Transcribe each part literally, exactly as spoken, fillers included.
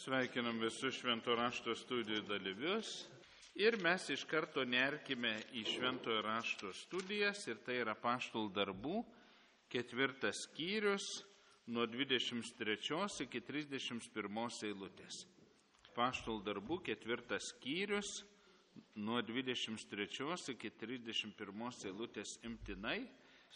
Sveikinam visus Šventojo rašto studijų dalyvius ir mes iš karto nerkime į Šventojo rašto studijas ir tai yra Apaštalų darbų ketvirtas skyrius nuo dvidešimt trečios iki trisdešimt pirmos eilutės. Apaštalų darbų ketvirtas skyrius nuo dvidešimt trečios iki trisdešimt pirmos eilutės imtinai.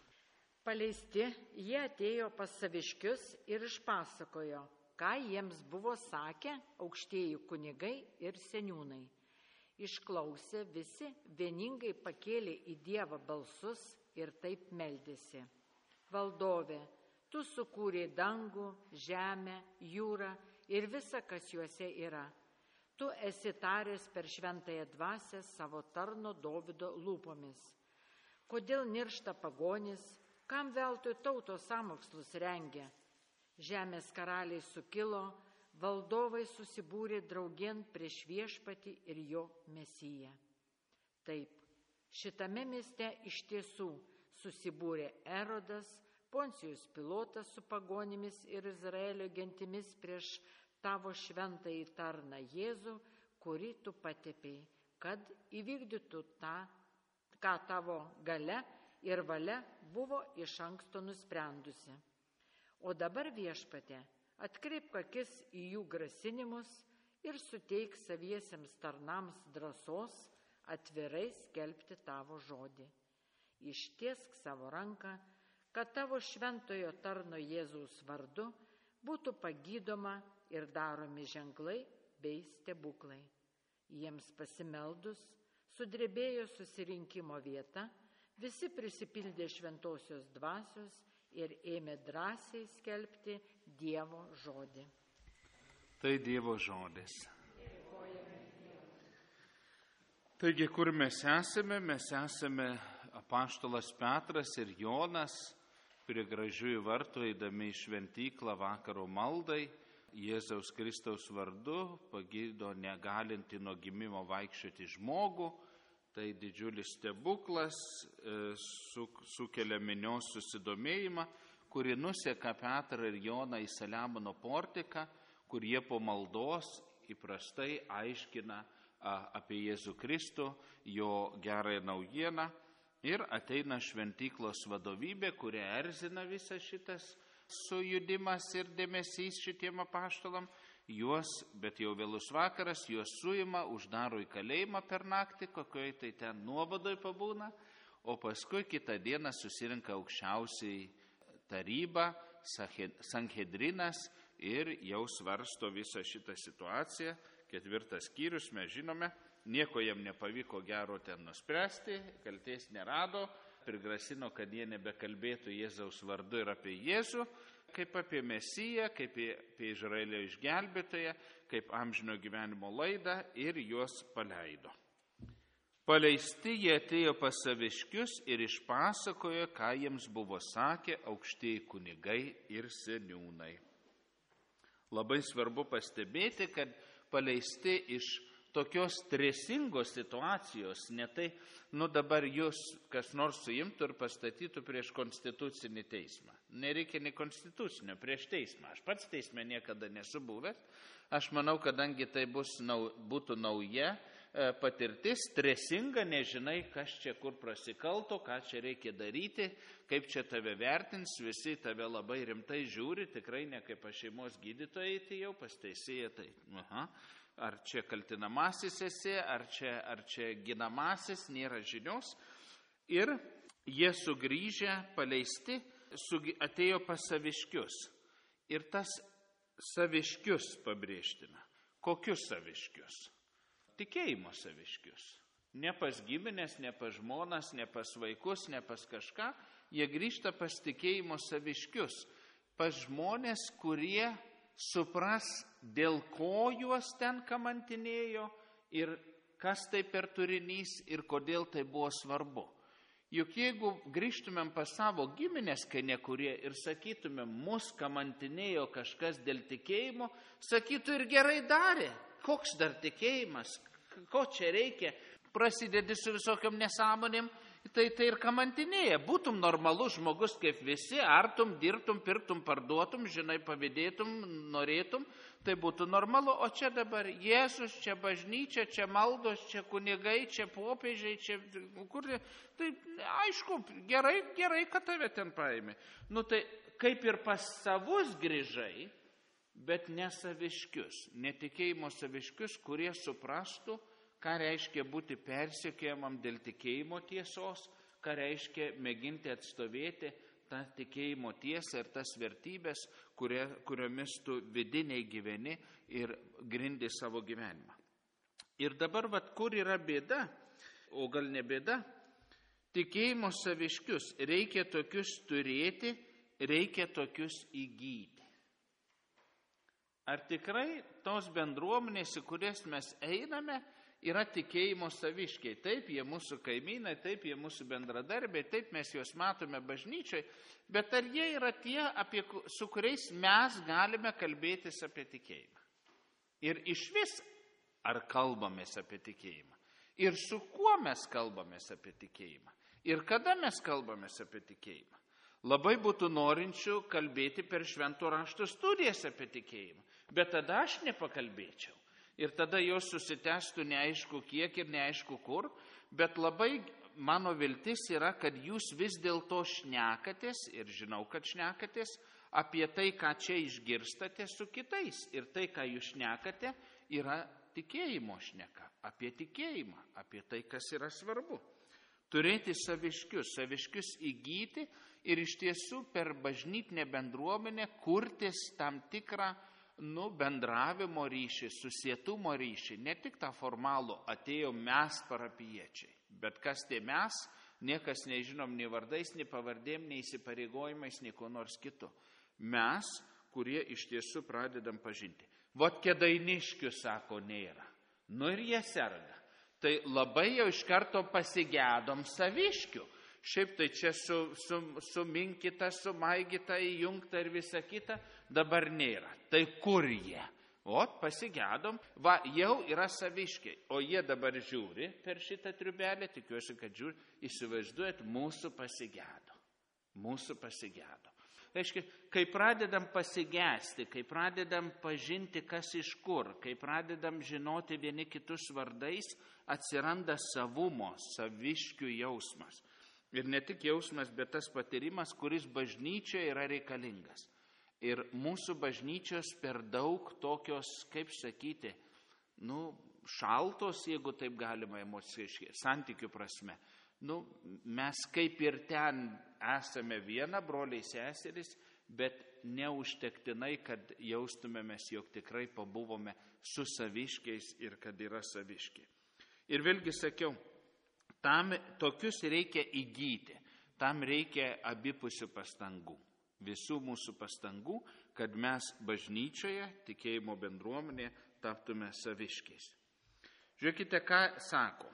Paleisti, jie atėjo pas saviškius ir išpasakojo, ką jiems buvo sakę aukštieji kunigai ir seniūnai. Išklausę visi vieningai pakėlė į Dievą balsus ir taip meldėsi. Valdove, tu sukūrei dangų, žemę, jūrą ir visa, kas juose yra. Tu esi taręs per šventąją dvasią savo tarno Dovydo lūpomis. Kodėl niršta pagonis, kam veltui tautos sąmokslus rengia? Žemės karaliai sukilo, valdovai susibūrė draugien prieš Viešpatį ir jo Mesiją. Taip, šitame mieste iš tiesų susibūrė Erodas, Poncijus Pilotas su pagonimis ir Izraelio gentimis prieš tavo šventąjį tarną Jėzų, kurį tu patepei, kad įvykdytų tą, ką tavo galia ir valia buvo iš anksto nusprendusi. O dabar, Viešpatie, atkreipk akis į jų grasinimus ir suteik saviesiems tarnams drąsos atvirai skelbti tavo žodį. Ištiesk savo ranką, kad tavo šventojo tarno Jėzaus vardu būtų pagydoma ir daromi ženklai bei stebuklai. Jiems pasimeldus, sudrebėjo susirinkimo vieta, visi prisipildė šventosios dvasios ir ėmė drąsiai skelbti Dievo žodį. Tai Dievo žodis. Taigi, kur mes esame? Mes esame apaštalas Petras ir Jonas prie gražiųjų vartų eidami į šventyklą vakaro maldai. Jėzaus Kristaus vardu pagydo negalinti nuo gimimo vaikščioti žmogų. Tai didžiulis stebuklas, sukelia minios susidomėjimą, kuri nuseka Petrą ir Joną į Saliamono portiką, kur jie po maldos įprastai aiškina apie Jėzų Kristų, jo gerąją naujieną, ir ateina šventyklos vadovybė, kuria erzina visas šitas sujudimas ir dėmesys šitiem apaštalam. Juos, bet jau vėlus vakaras, juos suima, uždaro į kalėjimą per naktį, kokioj tai ten nuovadoj pabūna, o paskui kitą dieną susirinka aukščiausiai taryba, Sanhedrinas ir jau svarsto visą šitą situaciją. Ketvirtas skyrius, mes žinome, nieko jam nepavyko gero ten nuspręsti, kaltės nerado, prigrasino, kad jie nebekalbėtų Jėzaus vardu ir apie Jėzų, kaip apie Mesiją, kaip apie Izraelio išgelbėtoją, kaip amžino gyvenimo laidą ir juos paleido. Paleisti jie atėjo pas saviškius ir išpasakojo, ką jiems buvo sakę aukštieji kunigai ir seniūnai. Labai svarbu pastebėti, kad paleisti iš tokios stresingos situacijos, ne tai, nu dabar jūs kas nors suimtų ir pastatytų prieš konstitucinį teismą. Nereikia nei konstitucinio, prieš teismą. Aš pats teisme niekada nesu buvęs. Aš manau, kadangi tai bus, nau, būtų nauja e, patirtis, stresinga, nežinai, kas čia kur prasikalto, ką čia reikia daryti, kaip čia tave vertins, visi tave labai rimtai žiūri, tikrai ne kaip pas šeimos gydytojai atėjau, pas teisėją tai. Aha. Ar čia kaltinamasis esi, ar čia, ar čia ginamasis, nėra žinios. Ir jie sugrįžę, paleisti, sugi, atėjo pas saviškius. Ir tas saviškius pabrėžtina. Kokius saviškius? Tikėjimo saviškius. Ne pas giminės, ne pas žmonas, ne pas vaikus, ne pas kažką. Jie grįžta pas tikėjimo saviškius. Pas žmonės, kurie supras, dėl ko juos ten kamantinėjo ir kas tai per turinys ir kodėl tai buvo svarbu. Juk jeigu grįžtumėm pas savo giminės, kai nekurie, ir sakytumėm, mus kamantinėjo kažkas dėl tikėjimo, sakytų ir gerai darė. Koks dar tikėjimas, ko čia reikia? Prasidedi su visokiom nesąmonėm Tai, tai ir kamantinėja, būtum normalus žmogus kaip visi, artum, dirbtum, pirktum, parduotum, žinai, pavydėtum, norėtum, tai būtų normalu. O čia dabar Jėzus, čia bažnyčia, čia maldos, čia kunigai, čia popiežiai, čia kur. Tai aišku, gerai, gerai, kad tave ten paėmė. Nu tai kaip ir pas savus grįžai, bet ne saviškius, netikėjimo saviškius, kurie suprastų, ką reiškia būti persekiojamam dėl tikėjimo tiesos, ką reiškia mėginti atstovėti tą tikėjimo tiesą ir tas vertybės, kurie, kuriomis tu vidiniai gyveni ir grindi savo gyvenimą. Ir dabar, vat, kur yra bėda, o gal ne bėda, tikėjimo saviškius reikia tokius turėti, reikia tokius įgyti. Ar tikrai tos bendruomenės, į kurias mes einame, yra tikėjimo saviškiai? Taip, jie mūsų kaimynai, taip, jie mūsų bendradarbiai, taip, mes juos matome bažnyčiai, bet ar jie yra tie, apie, su kuriais mes galime kalbėtis apie tikėjimą? Ir iš vis, ar kalbamės apie tikėjimą? Ir su kuo mes kalbamės apie tikėjimą? Ir kada mes kalbamės apie tikėjimą? Labai būtų norinčių kalbėti per šventų raštų studijas apie tikėjimą, bet tada aš nepakalbėčiau. Ir tada jos susitęstų neaišku kiek ir neaišku kur, bet labai mano viltis yra, kad jūs vis dėlto šnekatės, ir žinau, kad šnekatės, apie tai, ką čia išgirstate su kitais. Ir tai, ką jūs šnekate, yra tikėjimo šneka, apie tikėjimą, apie tai, kas yra svarbu. Turėti saviškius, saviškius įgyti ir iš tiesų per bažnytinę bendruomenę kurtis tam tikrą nu, bendravimo ryšį, susietumo ryšį, ne tik tą formalų atėjo mes parapijiečiai, bet kas tie mes, niekas nežinom nei vardais, nei pavardėm, nei įsipareigojimais, nei ko nors kitu. Mes, kurie iš tiesų pradedam pažinti. Vot Kėdainiškių, sako, nėra. Nu ir jie serga. Tai labai jau iš karto pasigedom saviškių. Šiaip tai čia su, su, suminkita, sumaigyta, įjungta ir visa kita, dabar nėra. Tai kur jie? O, pasigedom, va, jau yra saviškiai, o jie dabar žiūri per šitą triubelę, tikiuosi, kad žiūri, įsivaizduojat, mūsų pasigedo. Mūsų pasigedo. Reiškia, kai pradedam pasigesti, kai pradedam pažinti, kas iš kur, kai pradedam žinoti vieni kitus vardais, atsiranda savumo, saviškių jausmas. Ir ne tik jausmas, bet tas patyrimas, kuris bažnyčioje yra reikalingas. Ir mūsų bažnyčios per daug tokios, kaip sakyti, nu, šaltos, jeigu taip galima emociškai, santykių prasme. Nu, mes kaip ir ten esame viena, broliai seserys, bet neužtektinai, kad jaustumėmės, jog tikrai pabuvome su saviškiais ir kad yra saviškiai. Ir vėlgi sakiau, tam tokius reikia įgyti, tam reikia abipusių pastangų, visų mūsų pastangų, kad mes bažnyčioje, tikėjimo bendruomenėje taptume saviškiais. Žiūrėkite, ką sako,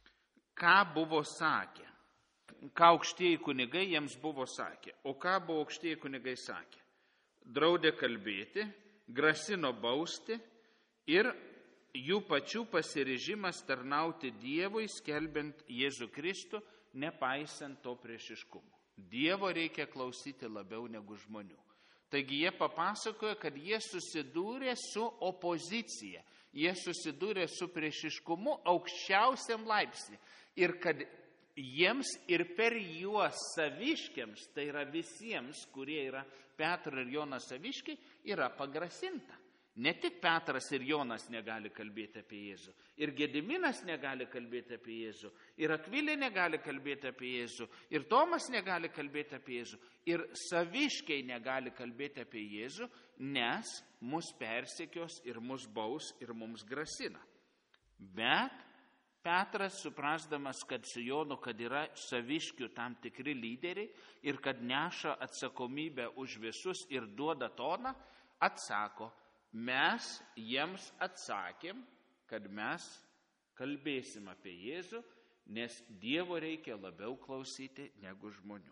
ką buvo sakę, ką aukštieji kunigai jiems buvo sakę, o ką buvo aukštieji kunigai sakę. Draudė kalbėti, grasino bausti ir jų pačių pasiryžimas tarnauti Dievui, skelbiant Jėzų Kristų, nepaisant to priešiškumo. Dievo reikia klausyti labiau negu žmonių. Taigi jie papasakojo, kad jie susidūrė su opozicija, jie susidūrė su priešiškumu aukščiausiam laipsnį ir kad jiems ir per juos saviškiams, tai yra visiems, kurie yra Petro ir Jonas saviškiai, yra pagrasinta. Ne tik Petras ir Jonas negali kalbėti apie Jėzų, ir Gediminas negali kalbėti apie Jėzų, ir Akvilė negali kalbėti apie Jėzų, ir Tomas negali kalbėti apie Jėzų, ir saviškiai negali kalbėti apie Jėzų, nes mus persekios ir mus baus ir mums grasina. Bet Petras, suprasdamas, kad su Jonu, kad yra saviškių tam tikri lyderiai ir kad neša atsakomybę už visus ir duoda toną, atsako, mes jiems atsakėm, kad mes kalbėsim apie Jėzų, nes Dievo reikia labiau klausyti negu žmonių.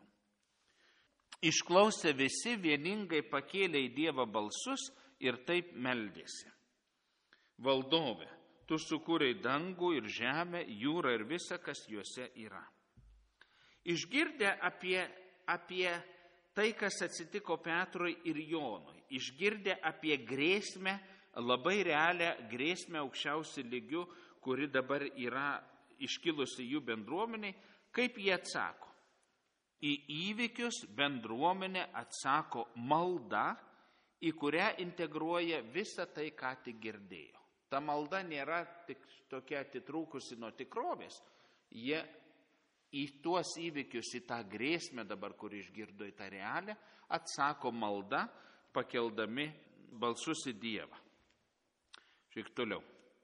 Išklausę visi vieningai pakėlė į Dievą balsus ir taip meldėsi. Valdove, tu sukūrei dangų ir žemę, jūrą ir visa, kas juose yra. Išgirdę apie, apie tai, kas atsitiko Petrui ir Jonui, išgirdę apie grėsmę, labai realią grėsmę aukščiausių lygių, kuri dabar yra iškilusi jų bendruomeniai, kaip jie atsako. Į įvykius bendruomenė atsako malda, į kurią integruoja visą tai, ką tik girdėjo. Ta malda nėra tik tokia atitrūkusi nuo tikrovės. Jie į tuos įvykius, į tą grėsmę dabar, kur išgirdo, į tą realią, atsako malda, pakeldami balsus į Dievą. Šiek toliau.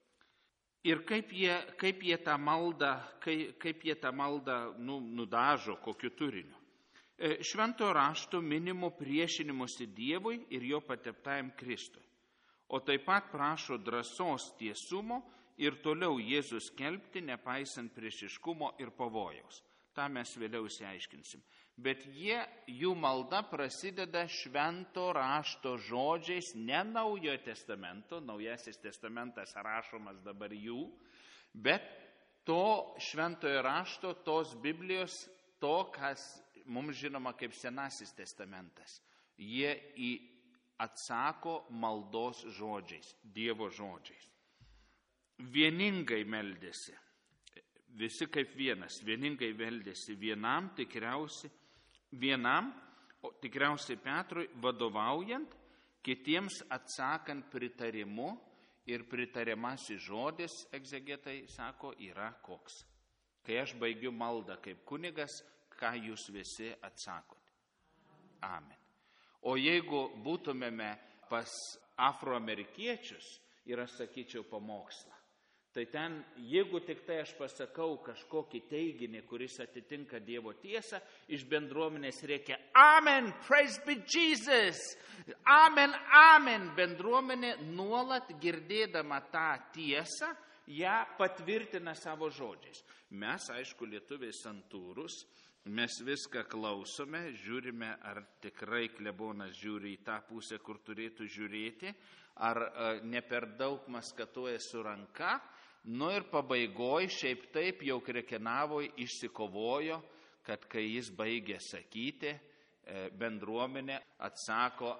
Ir kaip jie, kaip jie tą maldą, kaip, kaip jie tą maldą nu, nudažo, kokiu turiniu. Švento rašto minimo priešinimusi Dievui ir jo pateptajam Kristui. O taip pat prašo drąsos, tiesumo ir toliau Jėzus skelbti, nepaisant priešiškumo ir pavojaus. Ta mes vėliau išsiaiškinsim. Bet jie, jų malda prasideda švento rašto žodžiais, ne Naujojo testamento, Naujasis testamentas rašomas dabar jų, bet to šventojo rašto, tos Biblijos, to, kas mums žinoma kaip Senasis testamentas. Jie į atsako maldos žodžiais, Dievo žodžiais. Vieningai meldėsi, visi kaip vienas, vieningai meldėsi vienam tikriausiai, vienam, o tikriausiai Petrui, vadovaujant, kitiems atsakant pritarimu, ir pritariamasis žodis, egzegetai sako, yra koks. Kai aš baigiu maldą kaip kunigas, ką jūs visi atsakot? Amen. O jeigu būtumėme pas afroamerikiečius, ir aš sakyčiau pamokslą, tai ten, jeigu tik tai aš pasakau kažkokį teiginį, kuris atitinka Dievo tiesą, iš bendruomenės reikia Amen, praise be Jesus, Amen, Amen. Bendruomenė nuolat girdėdama tą tiesą, ją patvirtina savo žodžiais. Mes, aišku, lietuviai santūrus, mes viską klausome, žiūrime, ar tikrai klebonas žiūri į tą pusę, kur turėtų žiūrėti, ar ne per daug maskatuoja su ranka. Nu ir pabaigoj, šiaip taip, jau Krekenavoj išsikovojo, kad kai jis baigė sakyti, bendruomenė atsako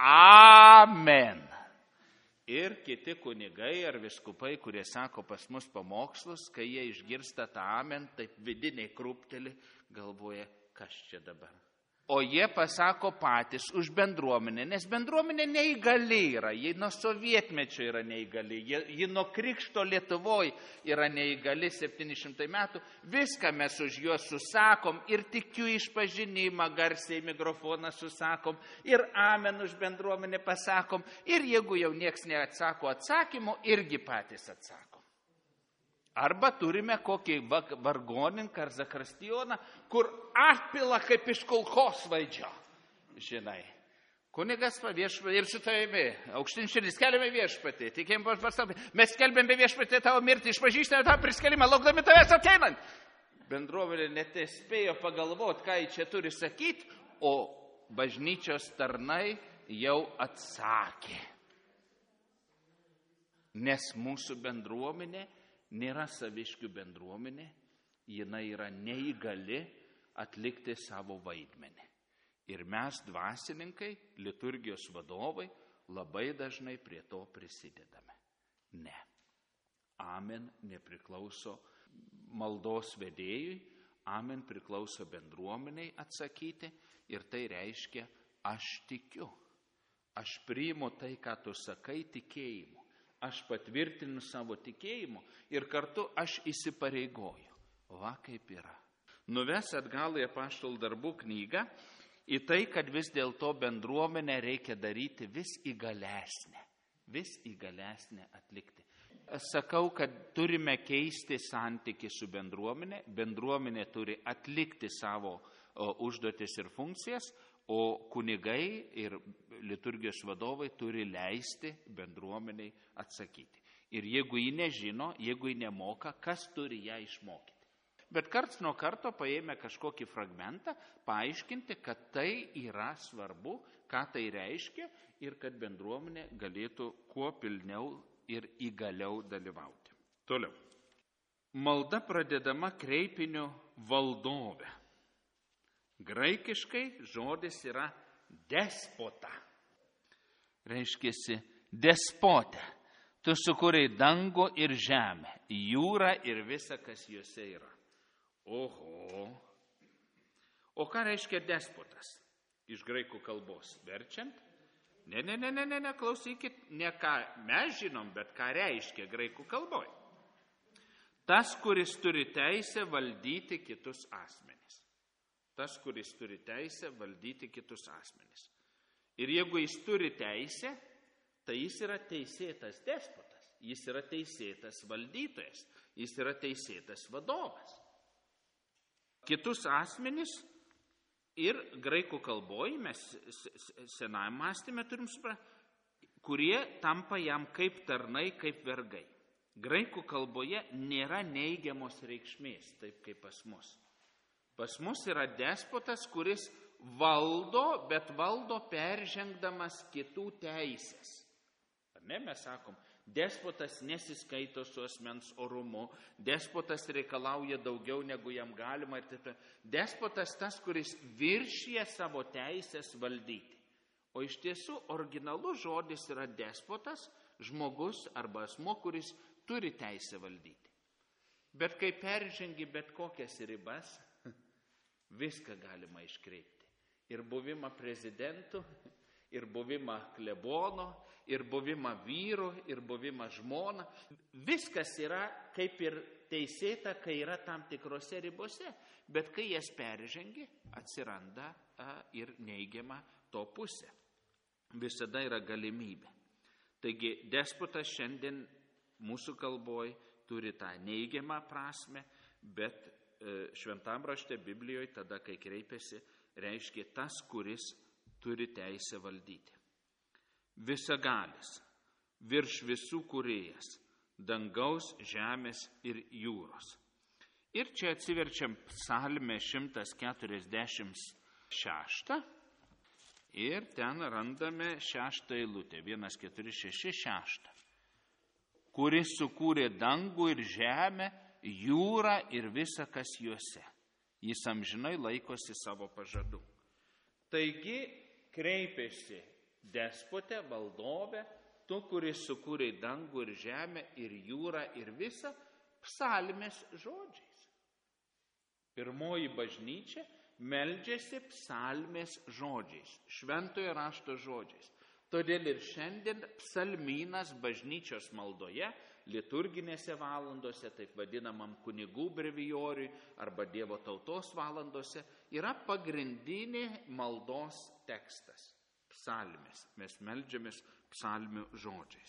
Amen. Ir kiti kunigai ar viskupai, kurie sako pas mus pamokslus, kai jie išgirsta tą Amen, taip vidiniai krūpteli, galvoja, kas čia dabar. O jie pasako patys už bendruomenę, nes bendruomenė neįgali yra, ji nuo sovietmečio yra neįgali, ji nuo krikšto Lietuvoj yra neįgali septyni šimtai metų, viską mes už juos susakom ir tikiu išpažinimą garsiai mikrofoną susakom ir Amen už bendruomenę pasakom ir jeigu jau nieks neatsako atsakymo, irgi patys atsakom. Arba turime kokį vargoninką ar zakristijoną, kur atpila kaip iš kulkosvaidžio. Žinai, kunigas viešpatį ir su tavimi, aukštyn širdis, keliame viešpatį, tikėjim pasaulį, mes skelbėme viešpatį tavo mirtį, išpažįstame tavo priskelimą, laukdami tavęs ateinant. Bendruomenė net spėjo pagalvoti, ką jį čia turi sakyti, o bažnyčios tarnai jau atsakė. Nes mūsų bendruomenė nėra saviškių bendruomenė, jinai yra neįgali atlikti savo vaidmenį. Ir mes, dvasininkai, liturgijos vadovai, labai dažnai prie to prisidedame. Ne. Amen nepriklauso maldos vedėjui, Amen priklauso bendruomeniai atsakyti ir tai reiškia, aš tikiu. Aš priimu tai, ką tu sakai, tikėjimu. Aš patvirtinu savo tikėjimu ir kartu aš įsipareigoju. Va kaip yra. Nuves atgal į Apaštalų darbų knygą į tai, kad vis dėlto bendruomenę reikia daryti vis įgalesnę. Vis įgalesnę atlikti. Sakau, kad turime keisti santykį su bendruomenė. Bendruomenė turi atlikti savo o, užduotis ir funkcijas, o kunigai ir liturgijos vadovai turi leisti bendruomeniai atsakyti. Ir jeigu jį nežino, jeigu jį nemoka, kas turi ją išmokyti? Bet karts nuo karto paėmė kažkokį fragmentą, paaiškinti, kad tai yra svarbu, ką tai reiškia ir kad bendruomenė galėtų kuo pilniau ir įgaliau dalyvauti. Toliau. Malda pradedama kreipiniu valdove. Graikiškai žodis yra despota. Reiškiasi despotė. Tu sukūrei dangų ir žemę, jūrą ir visą, kas juose yra. Oho. O ką reiškia despotas? Iš graikų kalbos verčiant? Ne, ne, ne, ne, ne, ne, klausykit, ne ką mes žinom, bet ką reiškia graikų kalboje. Tas, kuris turi teisę valdyti kitus asmenis. Tas, kuris turi teisę valdyti kitus asmenis. Ir jeigu jis turi teisę, tai jis yra teisėtas despotas, jis yra teisėtas valdytojas, jis yra teisėtas vadovas. Kitus asmenis ir graikų kalboje, mes senajam mąstyme turim suprasti, kurie tampa jam kaip tarnai, kaip vergai. Graikų kalboje nėra neigiamos reikšmės, taip kaip pas mus. Pas mus yra despotas, kuris valdo, bet valdo peržengdamas kitų teisės. Ar ne, mes sakom, despotas nesiskaito su asmens orumu, despotas reikalauja daugiau negu jam galima. Despotas tas, kuris viršyje savo teisės valdyti. O iš tiesų originalus žodis yra despotas, žmogus arba asmuo, kuris turi teisę valdyti. Bet kai peržengi bet kokias ribas, viską galima iškreipti. Ir buvimą prezidentu, ir buvimą klebono, ir buvimą vyru, ir buvimą žmona. Viskas yra kaip ir teisėta, kai yra tam tikrose ribose. Bet kai jas peržengi, atsiranda a, ir neigiama to pusė. Visada yra galimybė. Taigi despotas šiandien mūsų kalboje turi tą neigiamą prasme, bet e, šventam rašte Biblijoje tada, kai kreipiasi, reiškia tas, kuris turi teisę valdyti. Visagalis, virš visų kūrėjas, dangaus, žemės ir jūros. Ir čia atsiverčiam psalmę šimtas keturiasdešimt šeštą ir ten randame šeštą eilutę, vienas keturi šeši šeštą. Kuris sukūrė dangų ir žemę, jūrą ir visą, kas juose. Jis amžinai laikosi savo pažadų. Taigi kreipėsi despotė, valdovė, tu, kuris sukūrė dangų ir žemę ir jūrą ir visą, psalmės žodžiais. Pirmoji bažnyčia meldžiasi psalmės žodžiais, šventojo rašto žodžiais. Todėl ir šiandien psalmynas bažnyčios maldoje, liturginėse valandose, taip vadinamam kunigų brevijoriui arba Dievo tautos valandose, yra pagrindinė maldos tekstas – psalmės. Mes meldžiamės psalmių žodžiais.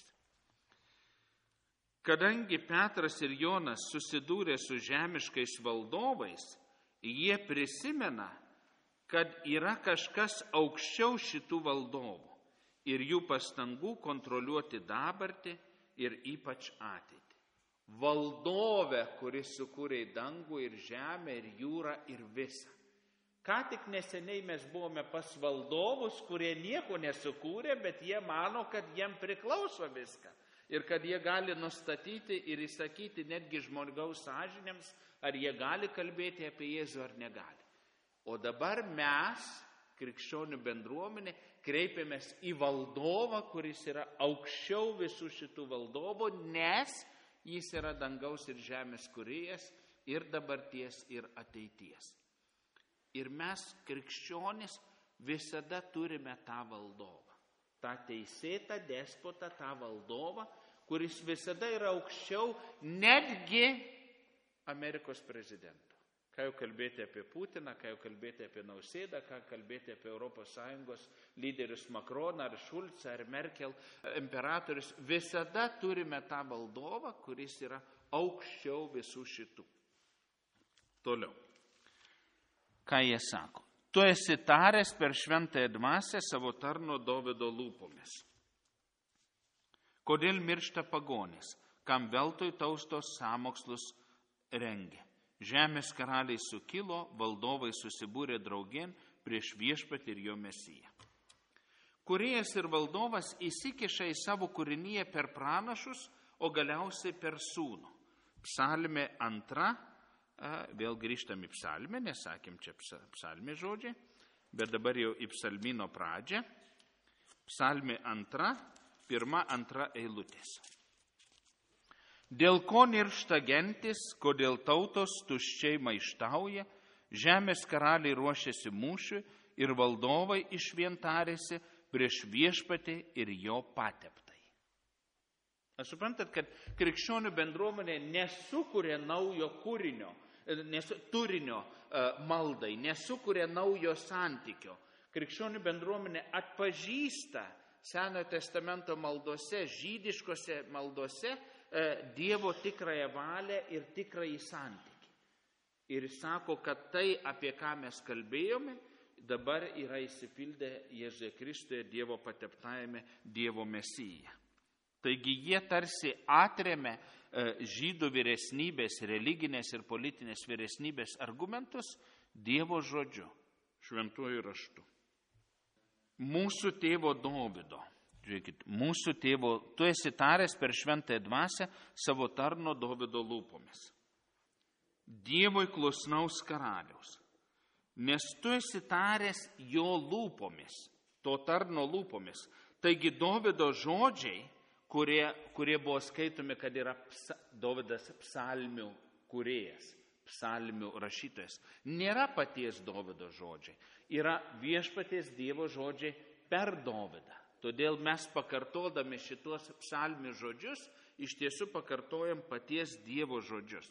Kadangi Petras ir Jonas susidūrė su žemiškais valdovais, jie prisimena, kad yra kažkas aukščiau šitų valdovų ir jų pastangų kontroliuoti dabartį ir ypač ateitį. Valdovė, kuris sukūrė dangų ir žemę ir jūrą ir visą. Ką tik neseniai mes buvome pas valdovus, kurie nieko nesukūrė, bet jie mano, kad jiem priklauso viską. Ir kad jie gali nustatyti ir įsakyti netgi žmogaus sąžinėms, ar jie gali kalbėti apie Jėzų ar negali. O dabar mes, krikščionių bendruomenė, kreipiamės į valdovą, kuris yra aukščiau visų šitų valdovų, nes jis yra dangaus ir žemės kūrėjas ir dabarties ir ateities. Ir mes, krikščionys, visada turime tą valdovą. Tą teisėtą despotą, tą valdovą, kuris visada yra aukščiau netgi Amerikos prezidento. Ką jau kalbėti apie Putiną, ką jau kalbėti apie Nausėdą, ką kalbėti apie Europos Sąjungos lyderius Makroną ar Šulcą ar Merkel, imperatorius. Visada turime tą valdovą, kuris yra aukščiau visų šitų. Toliau. Ką jie sako? Tu esi taręs per šventąją dvasią savo tarno Dovydo lūpomis. Kodėl miršta pagonys, kam veltui taustos sąmokslus rengia? Žemės karaliai sukilo, valdovai susibūrė draugėn prieš viešpatį ir jo mesiją. Kūrėjas ir valdovas įsikiša į savo kūrinyje per pranašus, o galiausiai per sūnų. Psalmė antra, Vėl grįžtam į psalmę, nesakėm čia psalmė žodžiai, bet dabar jau į psalmino pradžią. Psalmė antra, pirma, antra eilutės. Dėl ko niršta gentis, kodėl tautos tuščiai maištauja, žemės karaliai ruošiasi mūšiui ir valdovai išvien tarėsi prieš viešpatį ir jo pateptai. Aš suprantat, kad krikščionių bendruomenė nesukuria naujo kūrinio, nesu, turinio uh, maldai, nesukuria naujo santykio. Krikščionių bendruomenė atpažįsta Senojo testamento maldose, žydiškose maldose uh, Dievo tikrąją valią ir tikrąjį santykį. Ir sako, kad tai, apie ką mes kalbėjome, dabar yra įsipildę Jėzuje Kristuje, Dievo pateptajame, Dievo Mesijuje. Taigi jie tarsi atremia žydų vyresnybės, religinės ir politinės vyresnybės argumentus Dievo žodžiu, šventuoju raštu. Mūsų tėvo Dovydo, žiūrėkit, mūsų tėvo, tu esi taręs per šventąją dvasią savo tarno Dovydo lūpomis. Dievui klusnaus karaliaus, nes tu esi taręs jo lūpomis, to tarno lūpomis. Taigi Dovydo žodžiai, Kurie, kurie buvo skaitomi, kad yra psa, Dovydas psalmių kūrėjas, psalmių rašytojas. Nėra paties Dovydo žodžiai, yra viešpaties Dievo žodžiai per Dovydą. Todėl mes pakartodami šitos psalmių žodžius, iš tiesų pakartojam paties Dievo žodžius.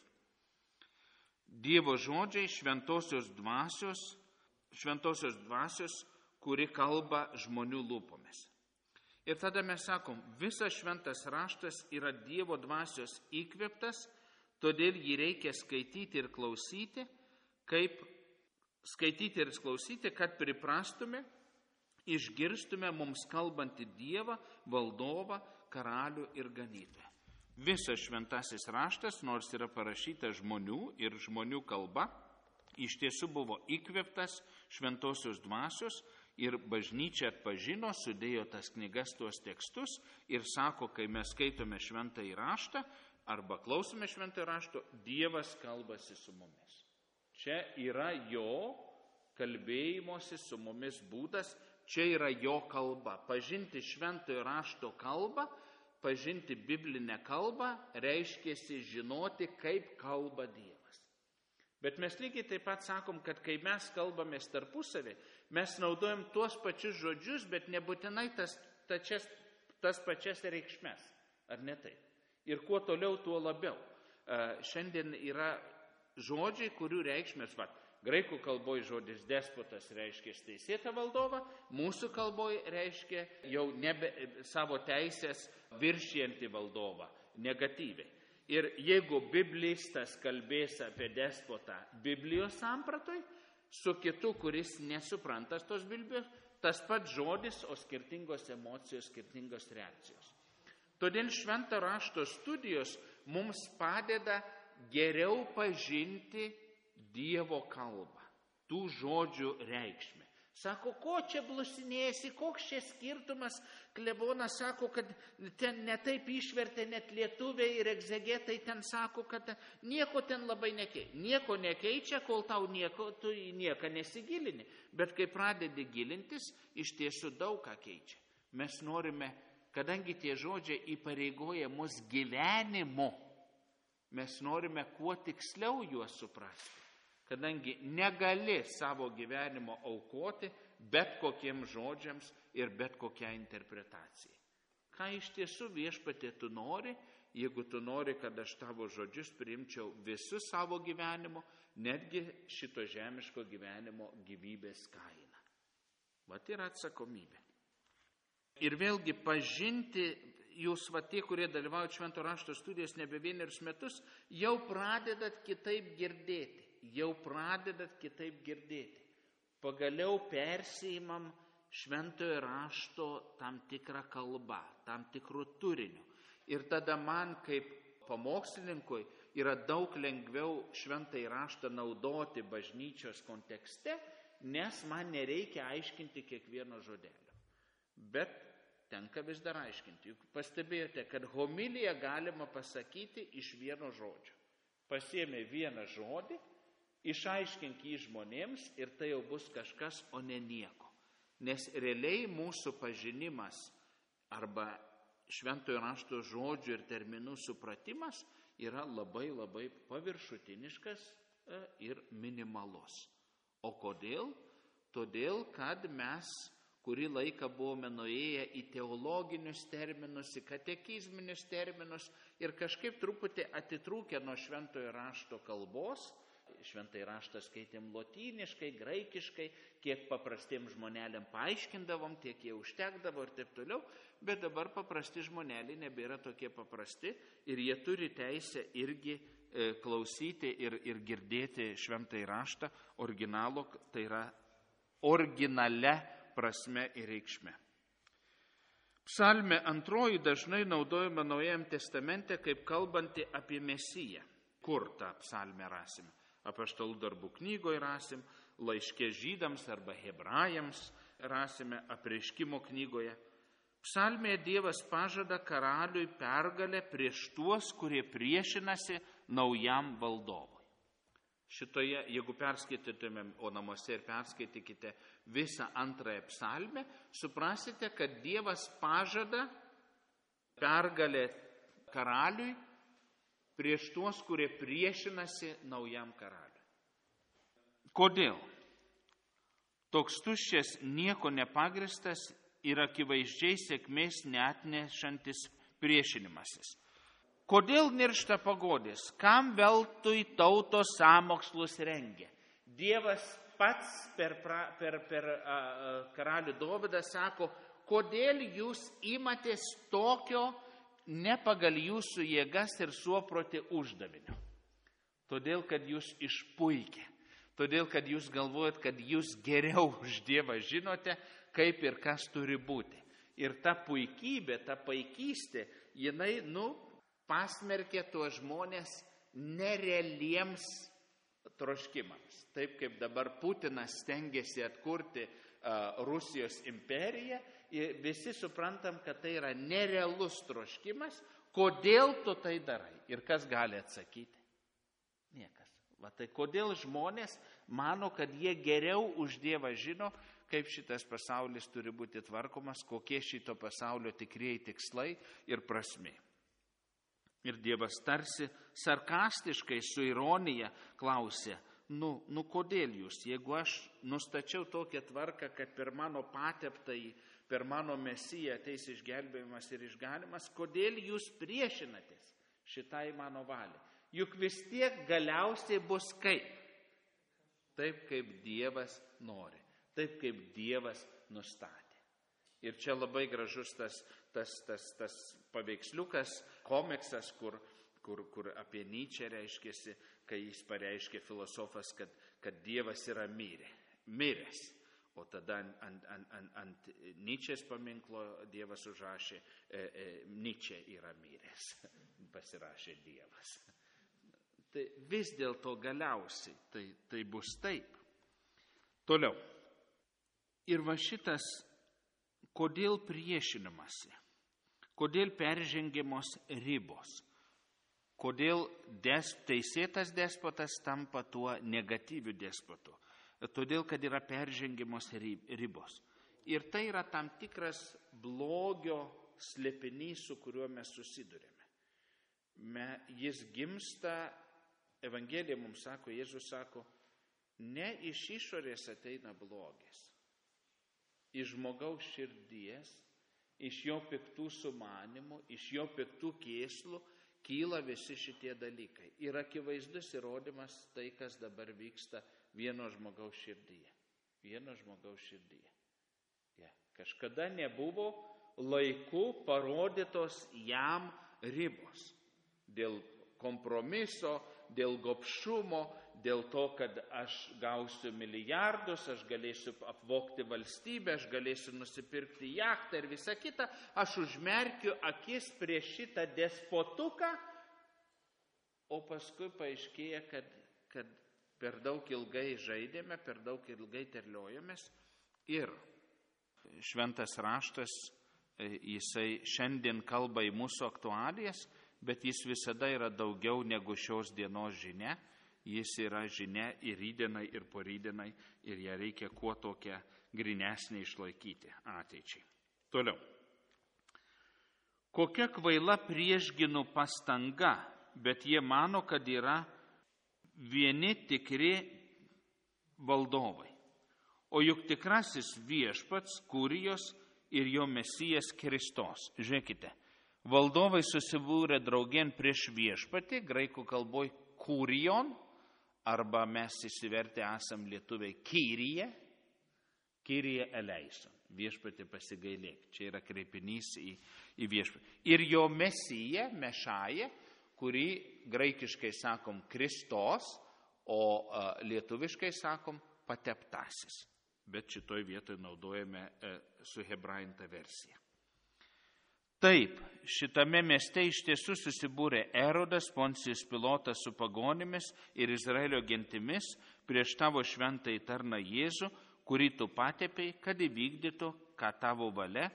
Dievo žodžiai šventosios dvasios, šventosios dvasios, kuri kalba žmonių lūpomis. Ir tada mes sakom, visas šventas raštas yra Dievo dvasios įkvėptas, todėl jį reikia skaityti ir klausyti, kaip skaityti ir klausyti, kad priprastume, išgirstume mums kalbantį Dievą, valdovą, karalių ir ganytoją. Visas šventasis raštas, nors yra parašyta žmonių ir žmonių kalba, iš tiesų buvo įkvėptas šventosios dvasios, ir bažnyčia atpažino, sudėjo tas knygas, tuos tekstus ir sako, kai mes skaitome šventąjį raštą arba klausome šventąjį rašto, Dievas kalbasi su mumis. Čia yra jo kalbėjimosi su mumis būdas, čia yra jo kalba. Pažinti šventojo rašto kalbą, pažinti biblinę kalbą, reiškėsi žinoti, kaip kalba Dievas. Bet mes lygiai taip pat sakom, kad kai mes kalbamės tarpusavį, mes naudojam tuos pačius žodžius, bet nebūtinai tas, tačias, tas pačias reikšmes. Ar ne taip? Ir kuo toliau, tuo labiau. Šiandien yra žodžiai, kurių reikšmės, va, graikų kalboje žodis despotas reiškia teisėtą valdovą, mūsų kalboje reiškia jau nebe savo teisės viršijantį valdovą, negatyviai. Ir jeigu biblistas kalbės apie despotą Biblijos sampratoj, su kitu, kuris nesuprantas tos Biblijos, tas pats žodis, o skirtingos emocijos, skirtingos reakcijos. Todėl švento rašto studijos mums padeda geriau pažinti Dievo kalbą, tų žodžių reikšmę. Sako, ko čia blusinėjasi, koks čia skirtumas? Klebonas sako, kad ten netaip išvertė net lietuviai ir egzegetai, ten sako, kad nieko ten labai nekeičia. Nieko nekeičia, kol tau nieko, tu į nieką nesigilini. Bet kai pradedi gilintis, iš tiesų daug ką keičia. Mes norime, kadangi tie žodžiai įpareigoja mus gyvenimu, mes norime kuo tiksliau juos suprasti. Kadangi negali savo gyvenimo aukoti bet kokiems žodžiams ir bet kokiai interpretacijai. Ką iš tiesų viešpatie tu nori, jeigu tu nori, kad aš tavo žodžius priimčiau visų savo gyvenimo, netgi šito žemiško gyvenimo gyvybės kaina. Vat yra atsakomybė. Ir vėlgi pažinti, jūs, va tie, kurie dalyvaujate švento rašto studijos nebe vienerius metus, jau pradedat kitaip girdėti. Jau pradedat kitaip girdėti. Pagaliau persiimam šventojo rašto tam tikrą kalbą, tam tikrų turinių. Ir tada man kaip pamokslininkui yra daug lengviau šventąjį raštą naudoti bažnyčios kontekste, nes man nereikia aiškinti kiekvieno žodelio. Bet tenka vis dar aiškinti. Juk pastebėjote, kad homiliją galima pasakyti iš vieno žodžio. pasiėmė vieną žodį, išaiškink jį žmonėms ir tai jau bus kažkas, o ne nieko. Nes realiai mūsų pažinimas arba šventojo rašto žodžių ir terminų supratimas yra labai labai paviršutiniškas ir minimalus. O kodėl? Todėl, kad mes kurį laiką buvome nuėję į teologinius terminus, į katekizminius terminus ir kažkaip truputį atitrūkę nuo šventojo rašto kalbos. Šventąjį raštą skaitėm lotyniškai, graikiškai, kiek paprastiem žmonėliam paaiškindavom, tiek jie užtekdavo ir taip toliau, bet dabar paprasti žmonėliai nebėra tokie paprasti ir jie turi teisę irgi e, klausyti ir, ir girdėti šventąjį raštą originalo, tai yra originale prasme ir reikšme. Psalmė antroji dažnai naudojama Naujajam testamente kaip kalbanti apie Mesiją. Kur tą psalmę rasime? Apaštalų darbų knygoje rasim, laiške žydams arba hebrajams rasime, apreiškimo knygoje. Psalmėje Dievas pažada karaliui pergalę prieš tuos, kurie priešinasi naujam valdovui. Šitoje, jeigu perskaitytumėm, o namuose ir perskaitykite visą antrąją psalmę, suprasite, kad Dievas pažada pergalę karaliui prieš tuos, kurie priešinasi naujam karaliui. Kodėl? Toks tuščias, nieko nepagristas ir akivaizdžiai sėkmės neatnešantis priešinimasis. Kodėl niršta pagodis? Kam veltui tautos sąmokslus rengia? Dievas pats per, pra, per, per a, a, karalių Dovydą sako, kodėl jūs imatės tokio ne pagal jūsų jėgas ir suoprotį uždavinio. Todėl, kad jūs išpuikė. Todėl, kad jūs galvojat, kad jūs geriau už Dievą žinote, kaip ir kas turi būti. Ir ta puikybė, ta paikystė, jinai, nu, pasmerkė tuos žmonės nerealiems troškimams. Taip kaip dabar Putinas stengiasi atkurti uh, Rusijos imperiją, ir visi suprantam, kad tai yra nerealus troškimas, kodėl tu tai darai? Ir kas gali atsakyti? Niekas. Va tai kodėl žmonės mano, kad jie geriau už Dievą žino, kaip šitas pasaulis turi būti tvarkomas, kokie šito pasaulio tikrieji tikslai ir prasmė. Ir Dievas tarsi sarkastiškai su ironija klausė, nu, nu kodėl jūs, jeigu aš nustačiau tokią tvarką, kad per mano pateptąjį, per mano Mesiją ateis išgelbėjimas ir išganimas, kodėl jūs priešinatės šitai mano valiai? Juk vis tiek galiausiai bus kaip? Taip, kaip Dievas nori, taip, kaip Dievas nustatė. Ir čia labai gražus tas, tas, tas, tas paveiksliukas, komiksas, kur, kur, kur apie Nyčę reiškėsi, kai jis pareiškė filosofas, kad, kad Dievas yra mirė, miręs. O tada ant, ant, ant, ant Nyčės paminklo Dievas užrašė, e, e, Nyčė yra miręs, pasirašė Dievas. Tai vis dėlto galiausiai tai, tai bus taip. Toliau. Ir va šitas, kodėl priešinamasi, kodėl peržengiamos ribos, kodėl des, teisėtas despotas tampa tuo negatyviu despotu. Todėl, kad yra peržengiamos ribos. Ir tai yra tam tikras blogio slėpinys, su kuriuo mes susidurėme. Me, jis gimsta, Evangelija mums sako, Jėzus sako, ne iš išorės ateina blogis. Iš žmogaus širdies, iš jo piktų sumanimų, iš jo piktų kėslų kyla visi šitie dalykai. Ir akivaizdus įrodymas tai, kas dabar vyksta vieno žmogaus širdyje. Vieno žmogaus širdyje. Ja. Kažkada nebuvo laiku parodytos jam ribos. Dėl kompromiso, dėl gobšumo, dėl to, kad aš gausiu milijardus, aš galėsiu apvogti valstybę, aš galėsiu nusipirkti jachtą ir visą kitą, aš užmerkiu akis prieš šitą despotuką, o paskui paaiškėja, kad, kad per daug ilgai žaidėme, per daug ilgai terliojomės ir šventas raštas, jisai šiandien kalba į mūsų aktualijas, bet jis visada yra daugiau negu šios dienos žinia. Jis yra žinia ir rydienai, ir porydienai, ir ją reikia kuo tokią grinesnį išlaikyti ateičiai. Toliau. Kokia kvaila priešginų pastanga, bet jie mano, kad yra vieni tikri valdovai. O juk tikrasis viešpats, Kurijos ir jo mesijas Kristos. Žiūrėkite, valdovai susibūrė draugien prieš viešpatį, graikų kalboj Kurijon, arba mes įsivertę esam lietuviai Kyrie, Kyrie eleison, viešpatį pasigailėk. Čia yra kreipinys į, į viešpatį. Ir jo mesija, Mešaja, kurį graikiškai sakom Kristos, o a, lietuviškai sakom pateptasis. Bet šitoj vietoj naudojame e, suhebrainta versija. Taip, šitame mieste iš tiesų susibūrė Erodas, Poncijus Pilotas su pagonimis ir Izraelio gentimis prieš tavo šventąjį tarną Jėzų, kurį tu patepei, kad įvykdytų, ką tavo valia,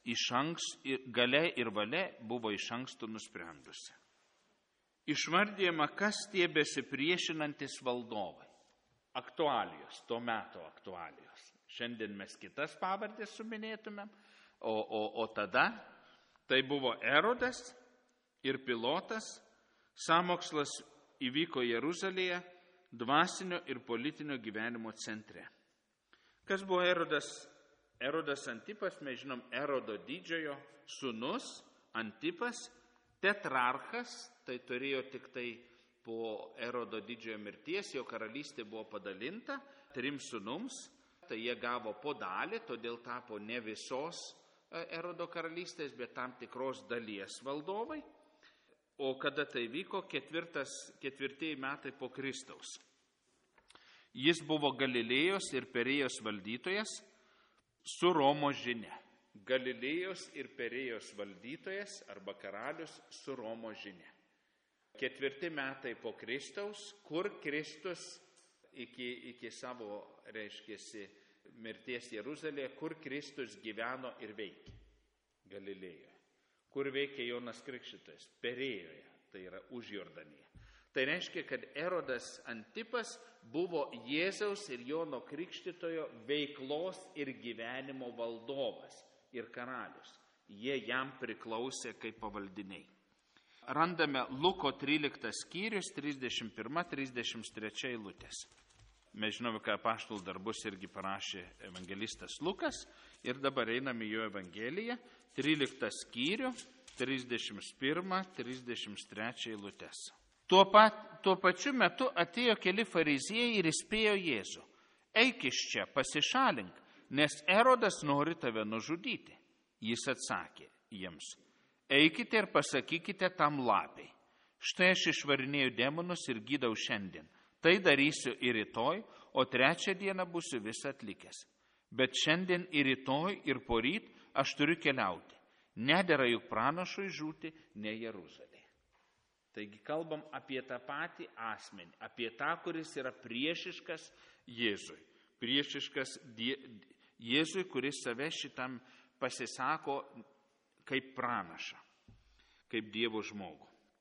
galia ir valia buvo iš anksto nusprendusi. Išvardėjama, kas tie besipriešinantis valdovai. Aktualijos, to meto aktualijos. Šiandien mes kitas pavardės suminėtumėm, o, o, o tada tai buvo Erodas ir Pilotas, sąmokslas įvyko Jeruzalėje, dvasinio ir politinio gyvenimo centre. Kas buvo Erodas? Erodas Antipas, mes žinom, Erodo didžiojo sūnus, Antipas, tetrarchas, tai turėjo tik tai po Erodo didžiojo mirties, jo karalystė buvo padalinta trims sūnums, tai jie gavo po dalį, todėl tapo ne visos Erodo karalystės, bet tam tikros dalies valdovai. O kada tai vyko? Ketvirtas, ketvirtieji metai po Kristaus. Jis buvo Galilėjos ir Perėjos valdytojas su Romos žinia. Galilėjos ir Perėjos valdytojas arba karalius su Romos žinia. Ketvirti metai po Kristaus, kur Kristus iki, iki savo, reiškėsi, mirties Jeruzalėje, kur Kristus gyveno ir veikė. Galilėjoje. Kur veikė Jonas Krikštytojas? Perėjoje, tai yra už Jordaniją. Tai reiškia, kad Erodas Antipas buvo Jėzaus ir Jono Krikštytojo veiklos ir gyvenimo valdovas ir karalius. Jie jam priklausė kaip pavaldiniai. Randame Luko tryliktas skyrius, trisdešimt pirma trisdešimt trečia eilutės. Mes žinome, ką apaštalų darbus irgi parašė evangelistas Lukas ir dabar einame į jo evangeliją, tryliktą skyrių, trisdešimt pirma trisdešimt trečia eilutės. Tuo, pat, tuo pačiu metu atėjo keli fariziejai ir įspėjo Jėzų. Eik iš čia, pasišalink, nes Erodas nori tave nužudyti. Jis atsakė jiems, eikite ir pasakykite tam lapiai. Štai aš išvarinėjau demonus ir gydau šiandien. Tai darysiu ir rytoj, o trečią dieną būsiu visą atlikęs. Bet šiandien ir rytoj ir poryt aš turiu keliauti. Nedera juk pranašui žūti ne Jeruzalėje. Taigi kalbam apie tą patį asmenį, apie tą, kuris yra priešiškas Jėzui. Priešiškas die, Jėzui, kuris save šitam pasisako kaip pranašą, kaip Dievo žmogų.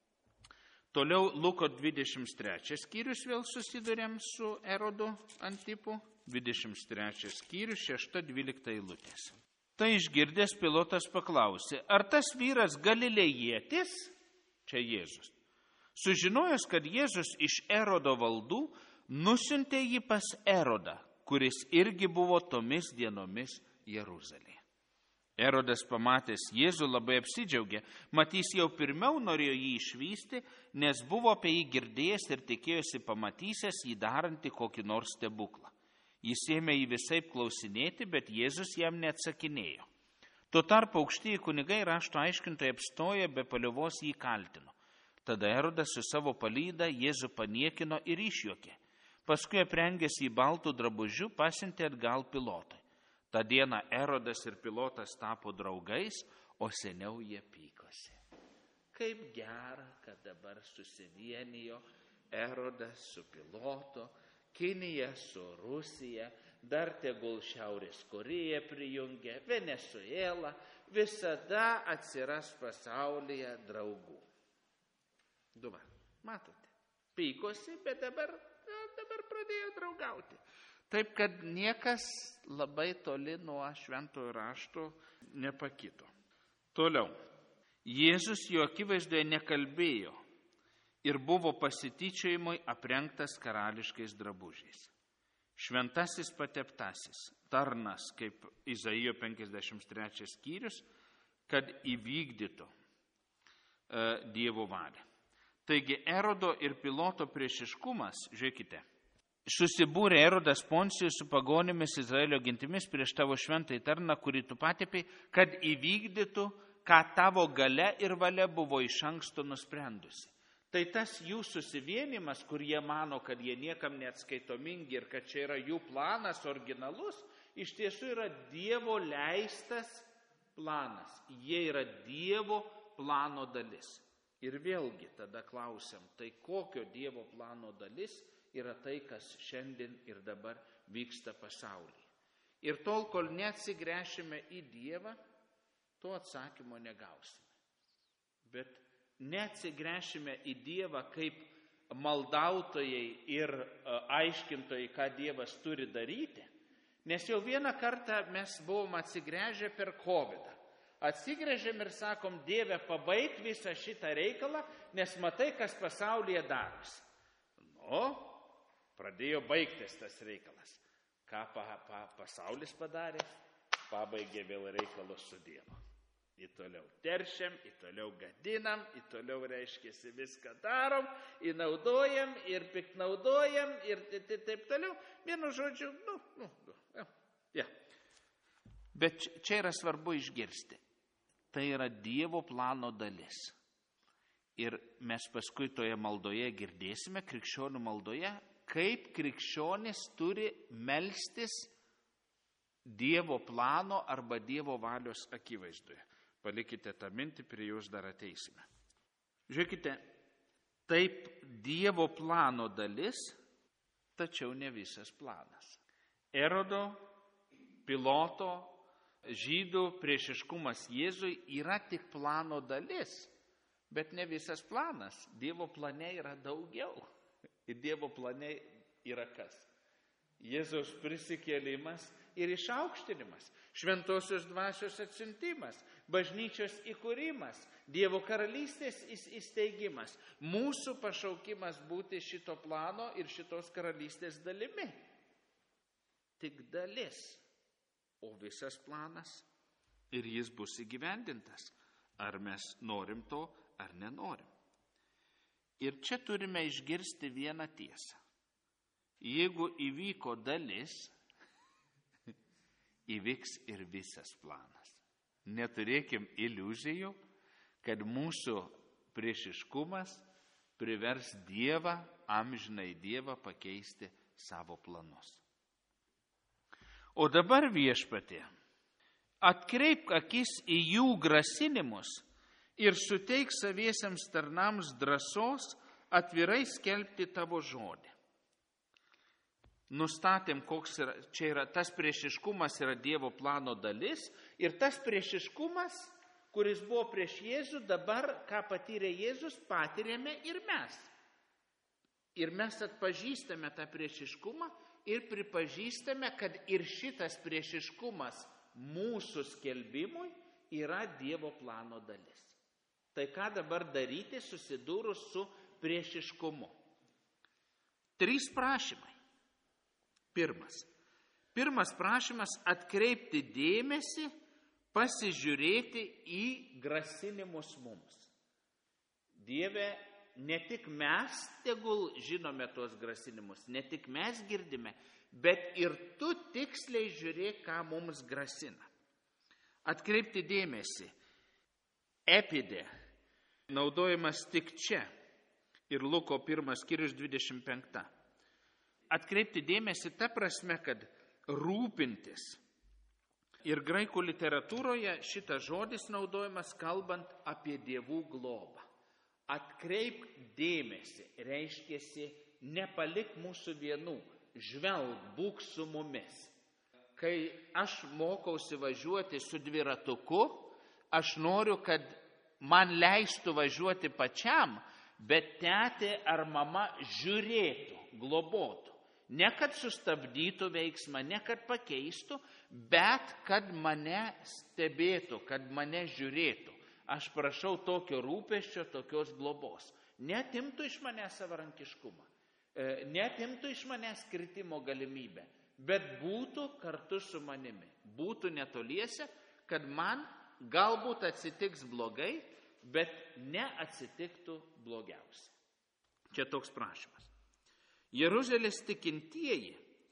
Toliau Luko dvidešimt trečias skyrius vėl susidurėm su Erodu Antipu. dvidešimt trečias skyrius, šešta dvylikta eilutės. Tai išgirdęs Pilotas paklausė, ar tas vyras Galilėjietis, čia Jėzus, sužinojęs, kad Jėzus iš Erodo valdų, nusiuntė jį pas Erodą, kuris irgi buvo tomis dienomis Jeruzalėje. Erodas pamatęs Jėzų labai apsidžiaugė, matys jau pirmiau norėjo jį išvysti, nes buvo apie jį girdėjęs ir tikėjosi pamatysęs jį darantį kokį nors stebuklą. Jis ėmė jį visaip klausinėti, bet Jėzus jam neatsakinėjo. Tuo tarpu aukštieji kunigai rašto aiškintojai apstoję be paliovos jį kaltino. Tada Erodas su savo palyda Jėzų paniekino ir išjuokė. Paskui aprengęs jį baltų drabužių pasiuntė atgal Pilotui. Ta diena Erodas ir Pilotas tapo draugais, o seniau jie pykosi. Kaip gera, kad dabar susivienijo Erodas su Pilotu, Kinija su Rusija, dar tegul Šiaurės Korėja prijungia, Venezuela, visada atsiras pasaulyje draugų. Du va, matote. Pykosi, bet dabar, dabar pradėjo draugauti. Taip, kad niekas labai toli nuo šventojo rašto nepakito. Toliau. Jėzus jo akivaizdoje nekalbėjo ir buvo pasityčiojimui aprengtas karališkais drabužiais. Šventasis pateptasis, tarnas, kaip Izaijo penkiasdešimt trečias skyrius, kad įvykdytų e, Dievo valią. Taigi Erodo ir Piloto priešiškumas, žiūrėkite, susibūrė Erodas Poncijus su pagonimis Izraelio gentimis prieš tavo šventąjį tarną, kurį tu patepei, kad įvykdytų, ką tavo galia ir valia buvo iš anksto nusprendusi. Tai tas jų susivienimas, kur jie mano, kad jie niekam neatskaitomingi ir kad čia yra jų planas originalus, iš tiesų yra Dievo leistas planas. Jie yra Dievo plano dalis. Ir vėlgi tada klausiam, tai kokio Dievo plano dalis yra tai, kas šiandien ir dabar vyksta pasaulyje. Ir tol, kol neatsigręšime į Dievą, to atsakymo negausime. Bet neatsigręšime į Dievą kaip maldautojai ir aiškintojai, ką Dievas turi daryti, nes jau vieną kartą mes buvom atsigręžę per kovidą. Atsigręžėm ir sakom, Dieve, pabaig visą šitą reikalą, nes matai, kas pasaulyje darosi. Nu, pradėjo baigtis tas reikalas. Ką pa, pa, pasaulis padarė? Pabaigė vėl reikalus su Dievu. Į toliau teršiam, į toliau gadinam, į toliau reiškėsi viską darom, įnaudojam ir piktnaudojam ir taip toliau. Vienu žodžiu, nu, nu, nu, ja. Bet čia yra svarbu išgirsti. Tai yra Dievo plano dalis. Ir mes paskui toje maldoje girdėsime, krikščionių maldoje, kaip krikščionis turi melstis Dievo plano arba Dievo valios akivaizdoje. Palikite tą mintį, prie jūs dar ateisime. Žiūrėkite, taip Dievo plano dalis, tačiau ne visas planas. Erodo, Piloto, žydų priešiškumas Jėzui yra tik plano dalis, bet ne visas planas. Dievo plane yra daugiau. Ir Dievo plane yra kas? Jėzaus prisikėlimas ir išaukštinimas, šventosios dvasios atsiuntimas, bažnyčios įkūrimas, Dievo karalystės įsteigimas. Mūsų pašaukimas būti šito plano ir šitos karalystės dalimi. Tik dalis. O visas planas ir jis bus įgyvendintas. Ar mes norim to, ar nenorim. Ir čia turime išgirsti vieną tiesą. Jeigu įvyko dalis, įvyks ir visas planas. Neturėkim iliuzijų, kad mūsų priešiškumas privers Dievą, amžinai Dievą pakeisti savo planus. O dabar viešpatie, atkreipk akis į jų grasinimus ir suteik saviesiems tarnams drąsos atvirai skelbti tavo žodį. Nustatėm, koks yra, čia yra, tas priešiškumas yra Dievo plano dalis ir tas priešiškumas, kuris buvo prieš Jėzų, dabar, ką patyrė Jėzus, patyrėme ir mes. Ir mes atpažįstame tą priešiškumą ir pripažįstame, kad ir šitas priešiškumas mūsų skelbimui yra Dievo plano dalis. Tai ką dabar daryti susidūrus su priešiškumu? Trys prašymai. Pirmas. Pirmas prašymas – atkreipti dėmesį, pasižiūrėti į grasinimus mums. Dieve, ne tik mes tegul žinome tuos grasinimus, ne tik mes girdime, bet ir tu tiksliai žiūrėk, ką mums grasina. Atkreipti dėmesį. Epidė naudojamas tik čia. Ir Luko pirmas skyrius dvidešimt penkta. Atkreipti dėmesį ta prasme, kad rūpintis. Ir graikų literatūroje šitas žodis naudojamas kalbant apie dievų globą. Atkreipk dėmesį, reiškiasi, nepalik mūsų vienų, žvelk, būk su mumis. Kai aš mokausi važiuoti su dviratuku, aš noriu, kad man leistų važiuoti pačiam, bet tėtė ar mama žiūrėtų, globotų. Ne kad sustabdytų veiksmą, ne kad pakeistų, bet kad mane stebėtų, kad mane žiūrėtų. Aš prašau tokio rūpesčio, tokios globos. Neatimtų iš manęs savarankiškumą, neatimtų iš manęs kritimo galimybę, bet būtų kartu su manimi, būtų netoliese, kad man galbūt atsitiks blogai, bet neatsitiktų blogiausia. Čia toks prašymas. Jeruzalės tikintieji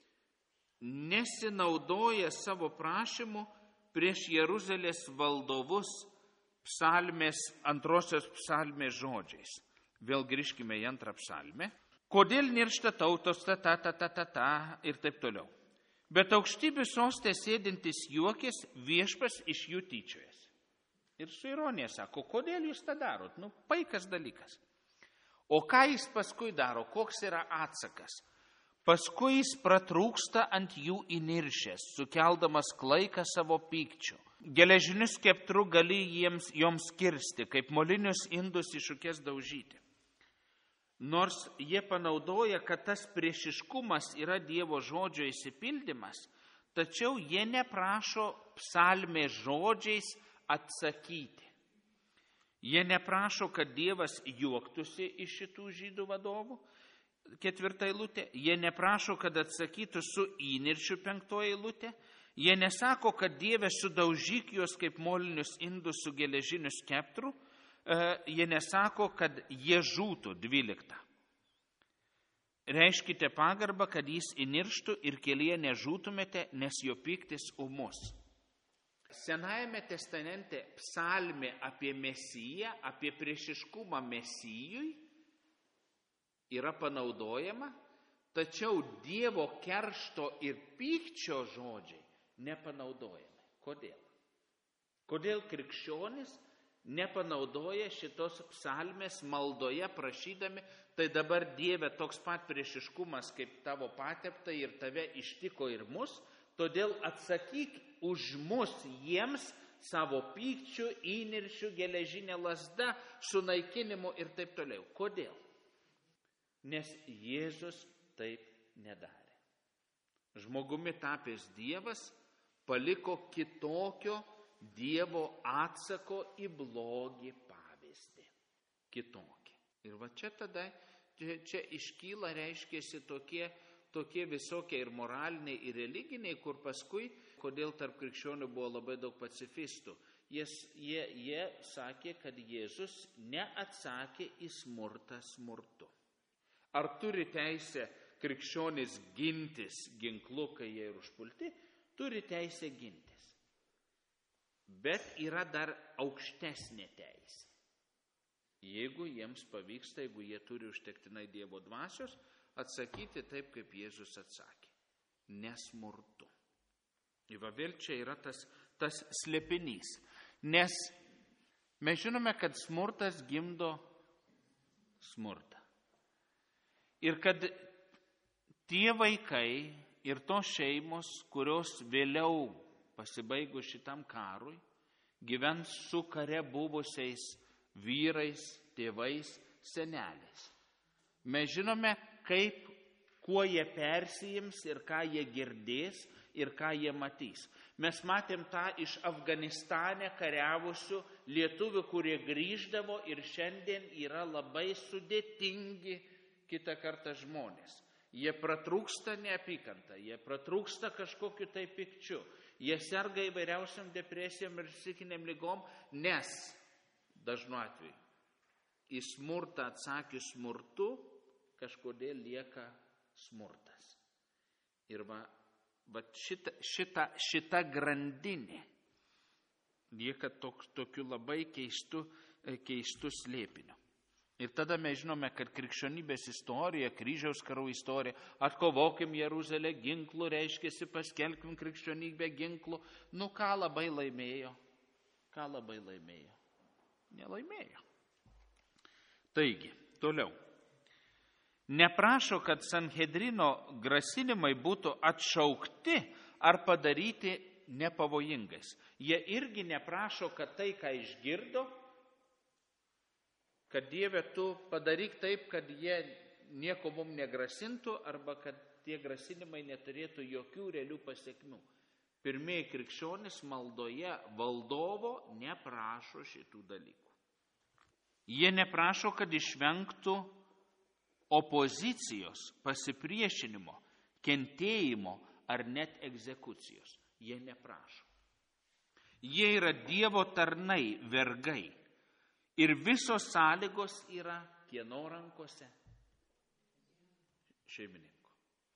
nesinaudoja savo prašymu prieš Jeruzalės valdovus psalmės, antrosios psalmės žodžiais. Vėl grįžkime į antrą psalmę. Kodėl niršta tautos, ta, ta, ta, ta, ta, ta ir taip toliau. Bet aukštybių sostė sėdintis juokės, viešpas iš jų tyčiojas. Ir su ironija sako, kodėl jūs tą darot? Nu, paikas dalykas. O ką jis paskui daro? Koks yra atsakas? Paskui jis pratrūksta ant jų įniršęs, sukeldamas klaiką savo pykčiu. Geležiniu skeptru gali jiems, joms kirsti, kaip molinius indus į šukes daužyti. Nors jie panaudoja, kad tas priešiškumas yra Dievo žodžio įsipildymas, tačiau jie neprašo psalmės žodžiais atsakyti. Jie neprašo, kad Dievas juoktųsi iš šitų žydų vadovų, ketvirta eilutė. Jie neprašo, kad atsakytų su įniršiu, penktoji eilutė. Jie nesako, kad Dieve sudaužyk juos kaip molinius indus su geležiniu skeptru. Jie nesako, kad jie žūtų, dvylikta. Reiškite pagarbą, kad jis įnirštų ir kelyje nežūtumėte, nes jo pyktis ūmus. Senajame testamente psalmė apie Mesiją, apie priešiškumą Mesijui yra panaudojama, tačiau Dievo keršto ir pykčio žodžiai nepanaudojami. Kodėl? Kodėl krikščionis nepanaudoja šitos psalmės maldoje prašydami, tai dabar Dieve toks pat priešiškumas kaip tavo patepta ir tave ištiko ir mus, todėl atsakyk už mus jiems savo pykčių, įniršių, geležinę lazdą, sunaikinimu ir taip toliau. Kodėl? Nes Jėzus taip nedarė. Žmogumi tapęs Dievas paliko kitokio Dievo atsako į blogį pavyzdį. Kitokį. Ir va čia tada, čia, čia iškyla, reiškėsi tokie, tokie visokie ir moraliniai, ir religiniai, kur paskui, kodėl tarp krikščionių buvo labai daug pacifistų. Jie, jie, jie sakė, kad Jėzus neatsakė į smurtą smurtu. Ar turi teisę krikščionis gintis ginklu, kai jie yra užpulti? Turi teisę gintis. Bet yra dar aukštesnė teisė. Jeigu jiems pavyksta, jeigu jie turi užtektinai Dievo dvasios, atsakyti taip, kaip Jėzus atsakė. Nesmurtu. Ir va vėl čia yra tas, tas slėpinys. Nes mes žinome, kad smurtas gimdo smurtą. Ir kad tie vaikai ir tos šeimos, kurios vėliau pasibaigus šitam karui, gyvens su kare buvusiais vyrais, tėvais, seneliais. Mes žinome, kaip, kuo jie persijims ir ką jie girdės ir ką jie matys. Mes matėm tą iš Afganistane kariavusių lietuvių, kurie grįždavo ir šiandien yra labai sudėtingi kitą kartą žmonės. Jie pratrūksta neapykantą, jie pratrūksta kažkokiu tai pykčiu. Jie serga įvairiausiam depresijom ir psichiniam lygom, nes dažnu atveju į smurtą atsakius smurtu kažkodėl lieka smurtas. Ir va, va šita, šita, šita grandinė lieka tok, tokiu labai keistu, keistu slėpiniu. Ir tada mes žinome, kad krikščionybės istorija, kryžiaus karų istorija, atkovokim Jeruzalę ginklų, reiškiasi paskelbkim krikščionybę ginklų. Nu ką labai laimėjo? Ką labai laimėjo? Nelaimėjo. Taigi, toliau. Neprašo, kad Sanhedrino grasinimai būtų atšaukti ar padaryti nepavojingais. Jie irgi neprašo, kad tai, ką išgirdo, kad Dieve tu padaryk taip, kad jie nieko mums negrasintų arba kad tie grasinimai neturėtų jokių realių pasiekmių. Pirmieji krikščionys maldoje valdovo neprašo šitų dalykų. Jie neprašo, kad išvengtų opozicijos, pasipriešinimo, kentėjimo ar net egzekucijos. Jie neprašo. Jie yra Dievo tarnai, vergai. Ir visos sąlygos yra kieno rankose? Šeimininko.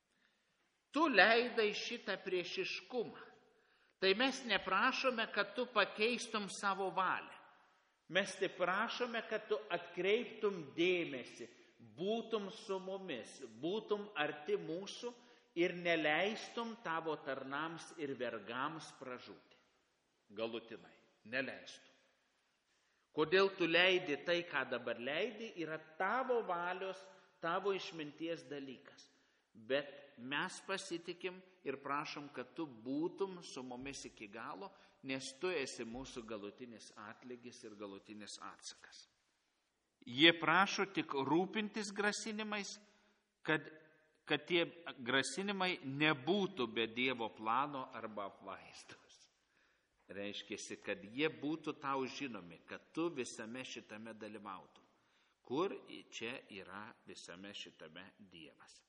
Tu leidai šitą priešiškumą. Tai mes neprašome, kad tu pakeistum savo valią. Mes tik prašome, kad tu atkreiptum dėmesį, būtum su mumis, būtum arti mūsų ir neleistum tavo tarnams ir vergams pražūti. Galutinai, neleistum. Kodėl tu leidi tai, ką dabar leidi, yra tavo valios, tavo išminties dalykas. Bet mes pasitikim ir prašom, kad tu būtum su mumis iki galo, nes tu esi mūsų galutinis atlygis ir galutinis atsakas. Jie prašo tik rūpintis grasinimais, kad, kad tie grasinimai nebūtų be Dievo plano arba apvaizdos. Reiškia, kad jie būtų tau žinomi, kad tu visame šitame dalyvautum. Kur čia yra visame šitame Dievas.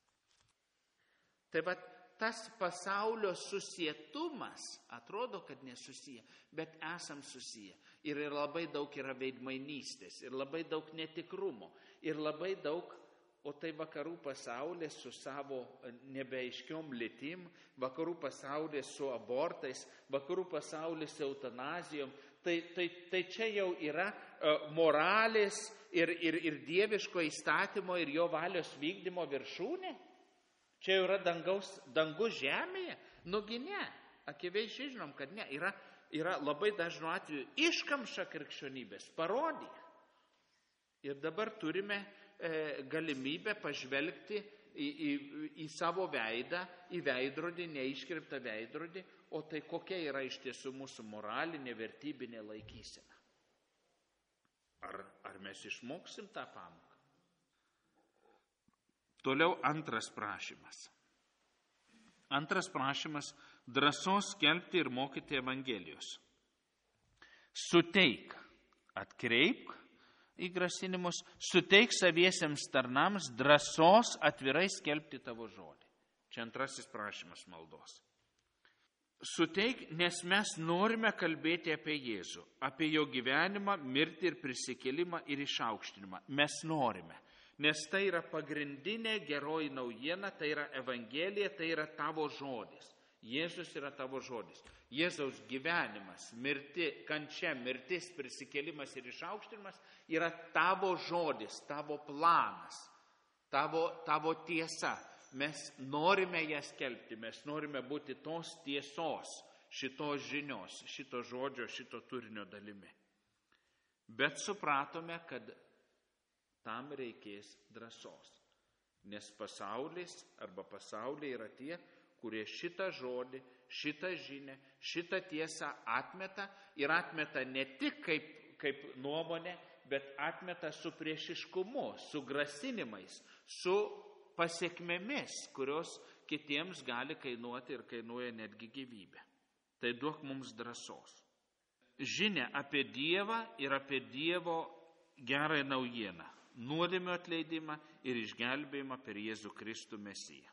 Tai va, tas pasaulio susietumas atrodo, kad nesusiję, bet esam susiję. Ir labai daug yra veidmainystės, ir labai daug netikrumo, ir labai daug, o tai vakarų pasaulis su savo nebeaiškiom lytim, vakarų pasaulis su abortais, vakarų pasaulis su eutanazijom, tai, tai, tai čia jau yra uh, moralės ir, ir, ir dieviško įstatymo ir jo valios vykdymo viršūnė. Čia jau yra dangaus, dangus žemėje? Nugi ne. Akivaizdžiai žinom, kad ne. Yra, yra labai dažnu atveju iškamša krikščionybės, parodija. Ir dabar turime e, galimybę pažvelgti į, į, į savo veidą, į veidrodį, neiškirptą veidrodį, o tai kokia yra iš tiesų mūsų moralinė, vertybinė laikysena. Ar, ar mes išmoksim tą pamoką? Toliau antras prašymas. Antras prašymas – drąsos skelbti ir mokyti Evangelijos. Suteik, atkreipk į grasinimus, suteik saviesiems tarnams drąsos atvirai skelbti tavo žodį. Čia antrasis prašymas maldos. Suteik, nes mes norime kalbėti apie Jėzų, apie jo gyvenimą, mirtį ir prisikėlimą ir išaukštinimą. Mes norime. Nes tai yra pagrindinė geroji naujiena, tai yra Evangelija, tai yra tavo žodis. Jėzus yra tavo žodis. Jėzaus gyvenimas, mirti, kančia, mirtis, prisikėlimas ir išaukštinimas yra tavo žodis, tavo planas, tavo, tavo tiesa. Mes norime ją skelbti, mes norime būti tos tiesos, šitos žinios, šito žodžio, šito turinio dalimi. Bet supratome, kad tam reikės drąsos, nes pasaulis arba pasaulyje yra tie, kurie šitą žodį, šitą žinią, šitą tiesą atmeta ir atmeta ne tik kaip, kaip nuomonė, bet atmeta su priešiškumu, su grasinimais, su pasiekmėmis, kurios kitiems gali kainuoti ir kainuoja netgi gyvybę. Tai duok mums drąsos. Žinia apie Dievą ir apie Dievo gerąją naujieną. Nuodėmių atleidimą ir išgelbėjimą per Jėzų Kristų Mesiją.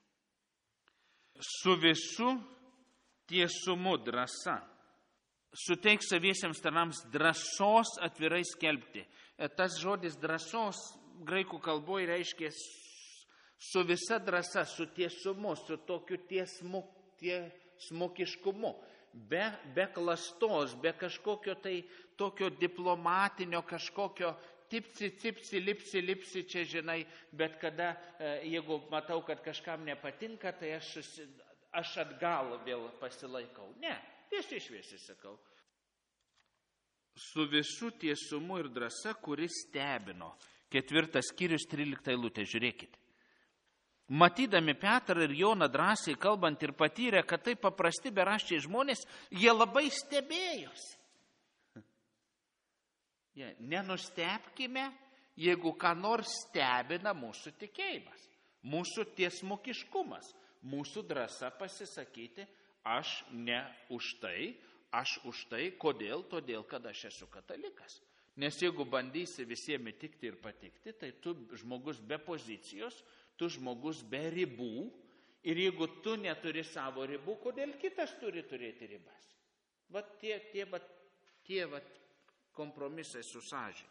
Su visu tiesumu drąsa. Suteik saviesiems tarnams drąsos atvirai skelbti. Tas žodis drąsos graikų kalboje reiškia su visa drąsa, su tiesumu, su tokiu tiesmu, tiesmukiškumu. Be, be klastos, be kažkokio tai tokio diplomatinio, kažkokio tipsi, cipsi, lipsi, lipsi, čia žinai, bet kada, jeigu matau, kad kažkam nepatinka, tai aš, susi, aš atgal vėl pasilaikau. Ne, tiesiai šviesiai sakau. Su visu tiesumu ir drąsa, kuris stebino. Ketvirtas skyrius, trylikta eilutė, žiūrėkite. Matydami Petrą ir Joną drąsiai kalbant ir patyrę, kad tai paprasti beraščiai žmonės, jie labai stebėjosi. Ja, nenustebkime, jeigu ką nors stebina mūsų tikėjimas, mūsų tiesmukiškumas, mūsų drąsa pasisakyti, aš ne už tai, aš už tai, kodėl, todėl, kad aš esu katalikas. Nes jeigu bandysi visiems įtikti ir patikti, tai tu žmogus be pozicijos, tu žmogus be ribų, ir jeigu tu neturi savo ribų, kodėl kitas turi turėti ribas? Vat tie, tie, vat, tie vat kompromisai su sąžinė.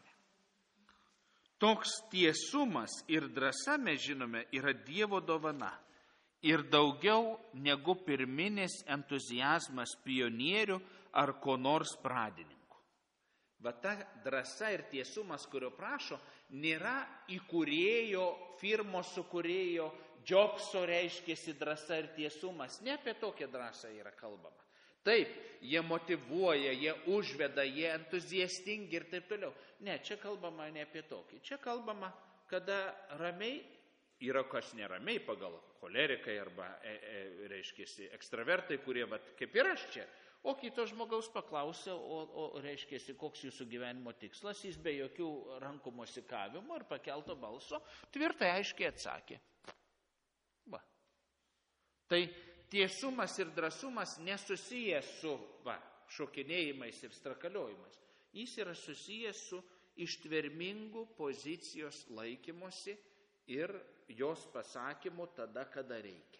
Toks tiesumas ir drąsa, mes žinome, yra Dievo dovana. Ir daugiau negu pirminis entuziazmas pionierių ar ko nors pradininkų. Va ta drąsa ir tiesumas, kurio prašo, nėra įkūrėjo, firmos sukūrėjo, Jobso reiškėsi drąsa ir tiesumas. Ne apie tokią drąsą yra kalbama. Taip, jie motyvuoja, jie užveda, jie entuziastingi ir taip toliau. Ne, čia kalbama ne apie tokį. Čia kalbama, kada ramiai, yra kas neramiai pagal cholerikai arba, e, e, reiškėsi, ekstravertai, kurie, vat, kaip ir aš čia, o kito žmogaus paklausė, o, o reiškėsi, koks jūsų gyvenimo tikslas, jis be jokių rankų mosikavimo ir pakelto balso tvirtai aiškiai atsakė. Va. Tai tiesumas ir drąsumas nesusijęs su va, šokinėjimais ir strakaliojimais. Jis yra susijęs su ištvermingu pozicijos laikymosi ir jos pasakymu tada, kada reikia.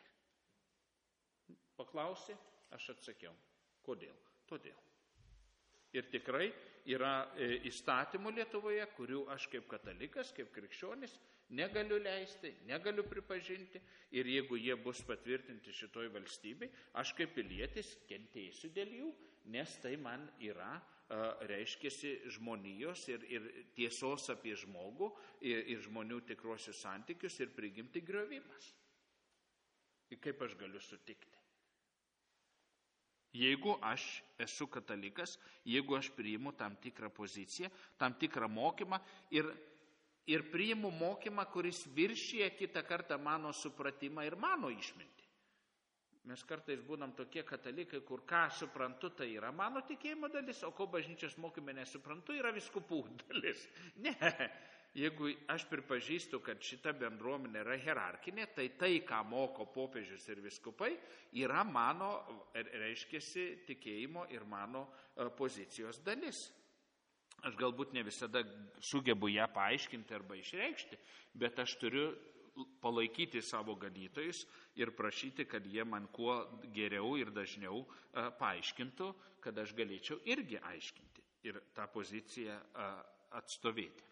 Paklausė, aš atsakiau. Kodėl? Todėl. Ir tikrai yra įstatymų Lietuvoje, kurių aš kaip katalikas, kaip krikščionis negaliu leisti, negaliu pripažinti. Ir jeigu jie bus patvirtinti šitoj valstybei, aš kaip pilietis kentėsiu dėl jų, nes tai man yra, reiškiasi, žmonijos ir, ir tiesos apie žmogų ir, ir žmonių tikruosius santykius ir prigimti griovimas. Ir kaip aš galiu sutikti? Jeigu aš esu katalikas, jeigu aš priimu tam tikrą poziciją, tam tikrą mokymą ir, ir priimu mokymą, kuris viršyje kitą kartą mano supratimą ir mano išmintį. Mes kartais būnam tokie katalikai, kur ką suprantu, tai yra mano tikėjimo dalis, o ko bažnyčios mokyme nesuprantu, yra vyskupų dalis. Ne, jeigu aš pripažįstu, kad šita bendruomenė yra hierarkinė, tai tai, ką moko popiežius ir vyskupai, yra mano, reiškiasi, tikėjimo ir mano pozicijos dalis. Aš galbūt ne visada sugebu ją paaiškinti arba išreikšti, bet aš turiu palaikyti savo ganytojus ir prašyti, kad jie man kuo geriau ir dažniau paaiškintų, kad aš galėčiau irgi aiškinti ir tą poziciją atstovėti.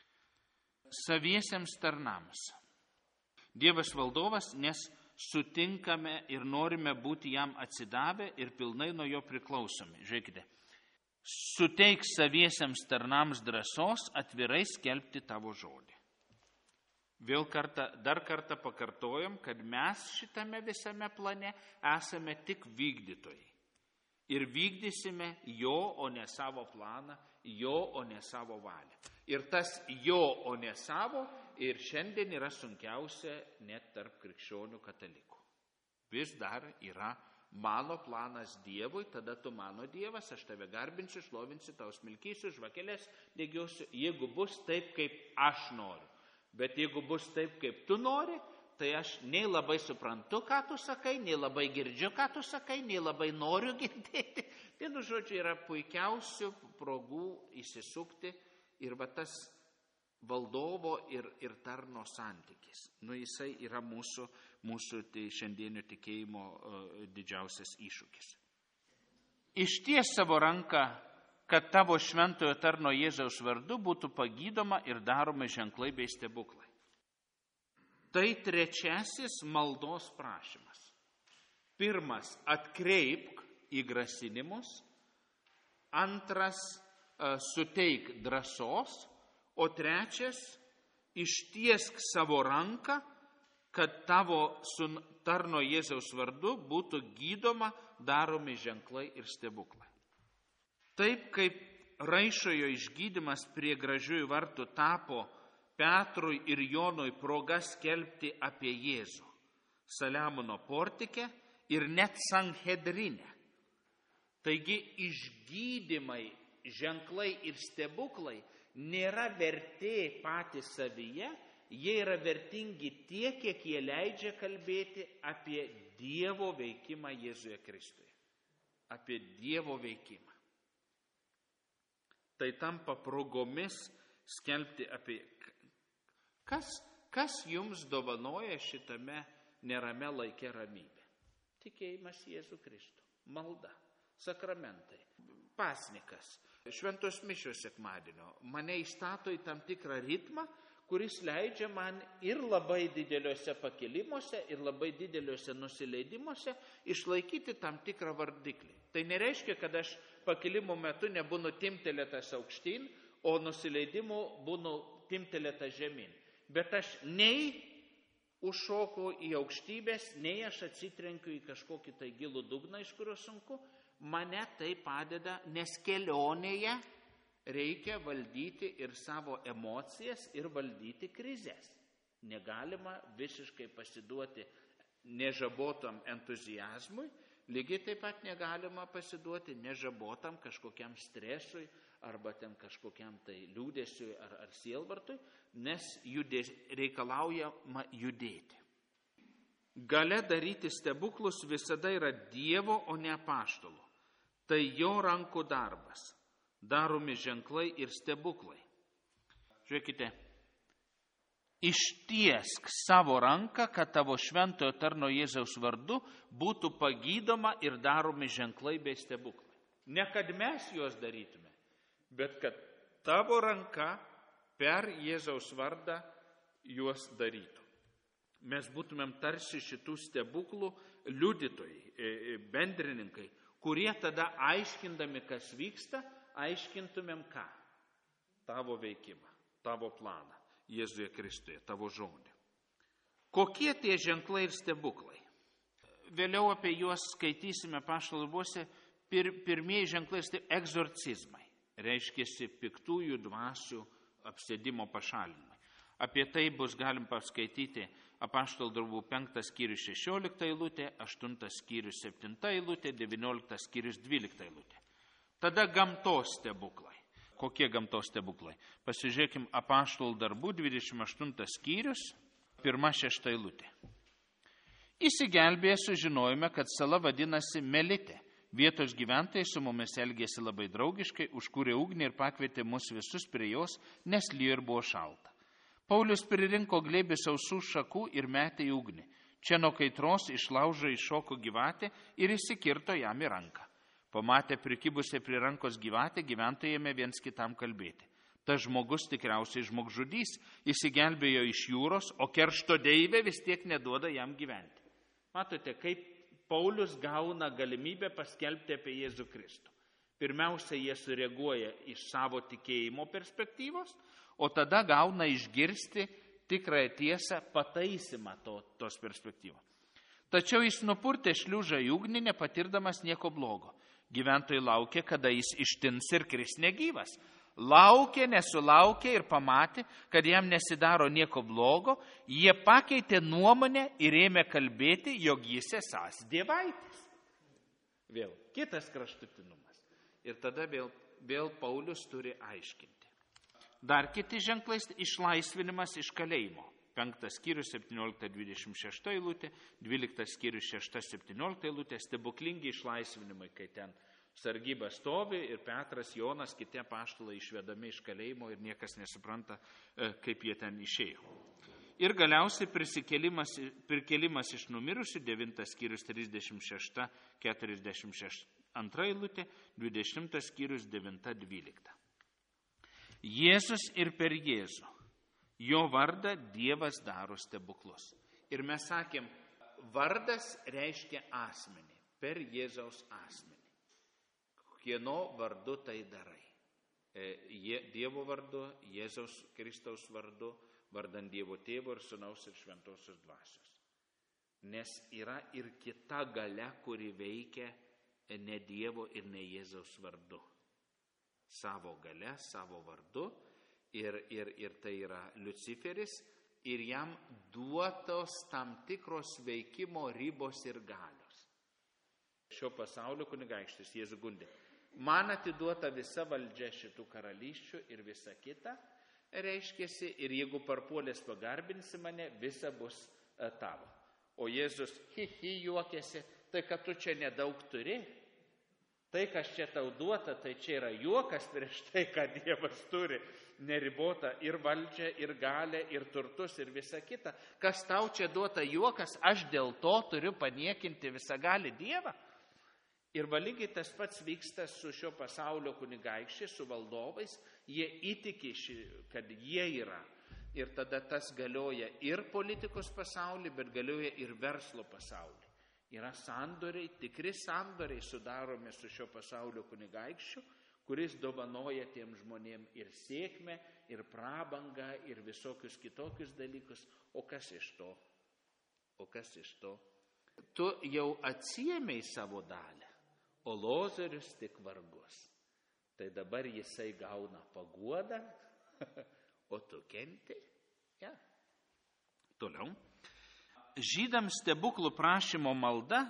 Saviesiems tarnams. Dievas valdovas, nes sutinkame ir norime būti jam atsidavę ir pilnai nuo jo priklausomi. Žiūrėkite, suteik saviesiems tarnams drąsos atvirai skelbti tavo žodį. Vėl kartą, dar kartą pakartojom, kad mes šitame visame plane esame tik vykdytojai. Ir vykdysime jo, o ne savo planą, jo, o ne savo valią. Ir tas jo, o ne savo, ir šiandien yra sunkiausia net tarp krikščionių katalikų. Vis dar yra mano planas Dievui, tada tu mano Dievas, aš tave garbinsiu, šlovinsiu, tau smilkysiu, žvakeles degsiu, jeigu bus taip, kaip aš noriu. Bet jeigu bus taip, kaip tu nori, tai aš nei labai suprantu, ką tu sakai, nei labai girdžiu, ką tu sakai, nei labai noriu girdėti. Vienu žodžiu, yra puikiausių progų įsisukti ir va tas valdovo ir, ir tarno santykis. Nu, jisai yra mūsų, mūsų tai šiandienio tikėjimo uh, didžiausias iššūkis. Išties savo ranką, kad tavo šventojo tarno Jėzaus vardu būtų pagydoma ir daromi ženklai bei stebuklai. Tai trečiasis maldos prašymas. Pirmas, atkreipk į grasinimus. Antras, suteik drąsos. O trečias, ištiesk savo ranką, kad tavo tarno Jėzaus vardu būtų gydoma, daromi ženklai ir stebuklai. Taip kaip Raišojo išgydymas prie gražiųjų vartų tapo Petrui ir Jonui proga skelbti apie Jėzų, Saliamono portike ir net Sanhedrine. Taigi išgydymai, ženklai ir stebuklai nėra vertė patys savyje, jie yra vertingi tiek, kiek jie leidžia kalbėti apie Dievo veikimą Jėzuje Kristuje. Apie Dievo veikimą. Tai tampa progomis skelbti apie... Kas, kas jums dovanoja šitame nerame laike ramybę? Tikėjimas Jėzų Kristų, malda, sakramentai, pasnikas, šventos mišios sekmadienio. Mane įstato į tam tikrą ritmą, kuris leidžia man ir labai dideliuose pakilimuose, ir labai dideliuose nusileidimuose išlaikyti tam tikrą vardiklį. Tai nereiškia, kad aš pakilimo metu nebūnu timtelėtas aukštyn, o nusileidimu būnu timtelėtas žemyn. Bet aš nei užšoku į aukštybės, nei aš atsitrenkiu į kažkokį tai gilų dugną, iš kurio sunku. Mane tai padeda, nes kelionėje reikia valdyti ir savo emocijas, ir valdyti krizės. Negalima visiškai pasiduoti nežabotam entuziazmui, lygiai taip pat negalima pasiduoti nežabotam kažkokiam stresui, arba ten kažkokiam tai liūdesiui ar, ar sielvartui, nes judės, reikalaujama judėti. Galia daryti stebuklus visada yra Dievo, o ne apaštalų. Tai jo rankų darbas, daromi ženklai ir stebuklai. Žiūrėkite, ištiesk savo ranką, kad tavo šventojo tarno Jėzaus vardu būtų pagydoma ir daromi ženklai bei stebuklai. Ne kad mes juos darytume, bet kad tavo ranka per Jėzaus vardą juos darytų. Mes būtumėm tarsi šitų stebuklų liudytojai, bendrininkai, kurie tada aiškindami, kas vyksta, aiškintumėm ką? Tavo veikimą, tavo planą, Jėzuje Kristuje, tavo žodį. Kokie tie ženklai ir stebuklai? Vėliau apie juos skaitysime apaštalų darbuose. Pir, pirmieji ženklai tai egzorcizmai, reiškiasi piktųjų dvasių apsėdimo pašalinimai. Apie tai bus galim paskaityti apaštalų darbų penktas skyrius šešiolikta eilutė, aštuntas skyrius septinta eilutė, devynioliktas skyrius dvylikta eilutė. Tada gamtos stebuklai. Kokie gamtos stebuklai? Pasižiūrėkim apaštalų darbų dvidešimt aštuntas skyrius, pirma šešta eilutė. Įsigelbėję sužinojome, kad sala vadinasi Melitė. Vietos gyventojai su mumis elgėsi labai draugiškai, užkūrė ugnį ir pakvietė mus visus prie jos, nes lyjo ir buvo šalta. Paulius pririnko glėbį sausų šakų ir metė į ugnį. Čia nuo kaitros iš laužo iššoko gyvatė ir įsikirto jam į ranką. Pamatę prikibusią prie rankos gyvatę, gyventojai ėmė viens kitam kalbėti. Tas žmogus tikriausiai žmogžudys, įsigelbėjo iš jūros, o keršto deivė vis tiek neduoda jam gyventi. Matote, kaip Paulius gauna galimybę paskelbti apie Jėzų Kristų. Pirmiausia, jie sureaguoja iš savo tikėjimo perspektyvos, o tada gauna išgirsti tikrąją tiesą, pataisimą to, tos perspektyvos. Tačiau jis nupurtė šliužą į ugnį, nepatirdamas nieko blogo. Gyventojai laukė, kada jis ištins ir kris negyvas. Laukė, nesulaukė ir pamatė, kad jam nesidaro nieko blogo, jie pakeitė nuomonę ir ėmė kalbėti, jog jis esąs dievaitis. Vėl kitas kraštutinumas. Ir tada vėl, vėl Paulius turi aiškinti. Dar kiti ženklai išlaisvinimas iš kalėjimo. Penktas skyrius septyniolikta dvidešimt šešta eilutė, dvyliktas skyrius šešta septyniolikta eilutė, stebuklingi išlaisvinimai, kai ten sargyba stovi ir Petras, Jonas, kiti apaštalai išvedami iš kalėjimo ir niekas nesupranta, kaip jie ten išėjo. Ir galiausiai prisikėlimas, prikėlimas iš numirusių, devintas skyrius trisdešimt šešta keturiasdešimt antra eilutė, dvidešimtas skyrius devinta dvylikta. Jėzus ir per Jėzų. Jo vardą Dievas daro stebuklus. Ir mes sakėm, vardas reiškia asmenį, per Jėzaus asmenį. Kieno vardu tai darai? Dievo vardu, Jėzaus Kristaus vardu, vardan Dievo Tėvo ir Sūnaus ir Šventosios Dvasios. Nes yra ir kita galia, kuri veikia ne Dievo ir ne Jėzaus vardu. Savo galia, savo vardu ir, ir, ir tai yra Liuciferis ir jam duotos tam tikros veikimo ribos ir galios. Šio pasaulio kunigaikštis Jėzų gundė. man atiduota visa valdžia šitų karalysčių ir visa kita, reiškiasi, ir jeigu parpuolės pagarbinsi mane, visa bus tavo. O Jėzus hi hi juokėsi, tai kad tu čia nedaug turi, tai kas čia tau duota, tai čia yra juokas prieš tai, kad Dievas turi neribota ir valdžią, ir galę, ir turtus, ir visa kita. Kas tau čia duota juokas, aš dėl to turiu paniekinti visagalį Dievą. Ir lygiai tas pats vyksta su šio pasaulio kunigaikščiais, su valdovais. Jie įtiki, kad jie yra. Ir tada tas galioja ir politikos pasaulį, bet galioja ir verslo pasaulį. Yra sandoriai, tikri sandoriai sudaromi su šio pasaulio kunigaikščiu, kuris dovanoja tiem žmonėm ir sėkmę, ir prabangą, ir visokius kitokius dalykus. O kas iš to? O kas iš to? Tu jau atsiėmei savo dalę, o Lozorius tik vargus. Tai dabar jisai gauna paguodą, o tu kenti. Ja. Toliau. Žydams stebuklų prašymo malda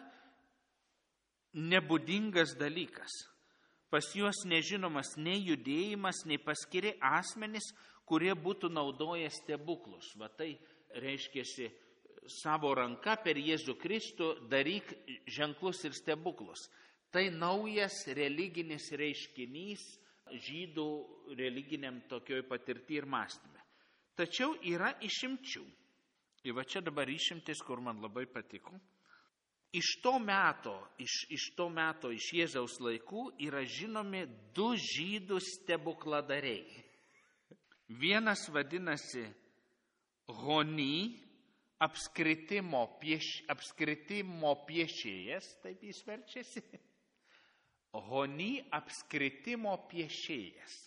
nebūdingas dalykas. Pas juos nežinomas nei judėjimas, nei paskiri asmenys, kurie būtų naudoję stebuklus. Va tai reiškiasi savo ranka per Jėzų Kristų daryk ženklus ir stebuklus. Tai naujas religinis reiškinys žydų religiniam tokioj patirtį ir mąstyme. Tačiau yra išimčių. Ir va čia dabar išimtis, kur man labai patiko. Iš to meto, iš, iš to meto, iš Jėzaus laikų yra žinomi du žydų stebukladariai. Vienas vadinasi Honi, apskritimo, pieš, apskritimo piešėjas, taip jis verčiasi. Honi, apskritimo piešėjas.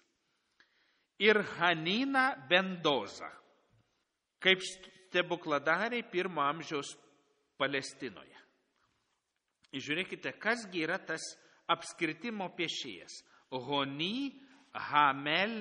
Ir Hanina Bendoza, kaip stebukladariai pirmo amžiaus Palestinoje. Žiūrėkite, kasgi yra tas apskritimo piešėjas. Honi Hamel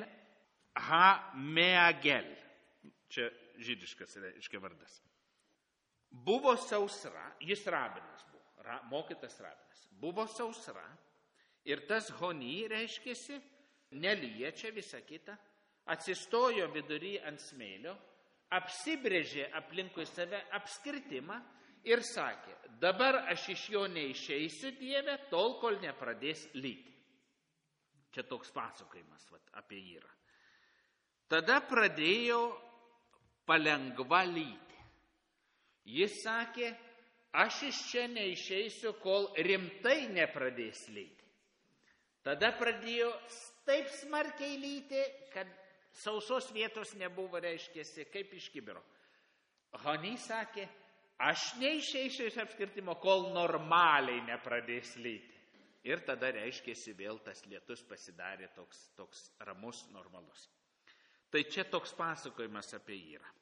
Hameagel. Čia žydiškas reiškia vardas. Buvo sausra, jis rabinas buvo, ra, mokytas rabinas. Buvo sausra ir tas Honi reiškėsi, neliečia visą kitą, atsistojo vidury ant smėlio, apsibrėžė aplinkui save apskritimą ir sakė, dabar aš iš jo neišeisiu, Dieve, tol, kol nepradės lyti. Čia toks pasakojimas vat, apie jį yra. Tada pradėjo palengva lyti. Jis sakė, aš iš čia neišeisiu, kol rimtai nepradės lyti. Tada pradėjo taip smarkiai lyti, kad sausos vietos nebuvo, reiškėsi, kaip iš kibiro. Honi sakė, aš neišeisiu iš apskritimo, kol normaliai nepradės lyti. Ir tada, reiškėsi, vėl tas lietus pasidarė toks, toks ramus, normalus. Tai čia toks pasakojimas apie jį yra.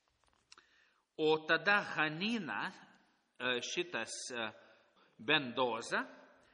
O tada Hanina, šitas Bendoza,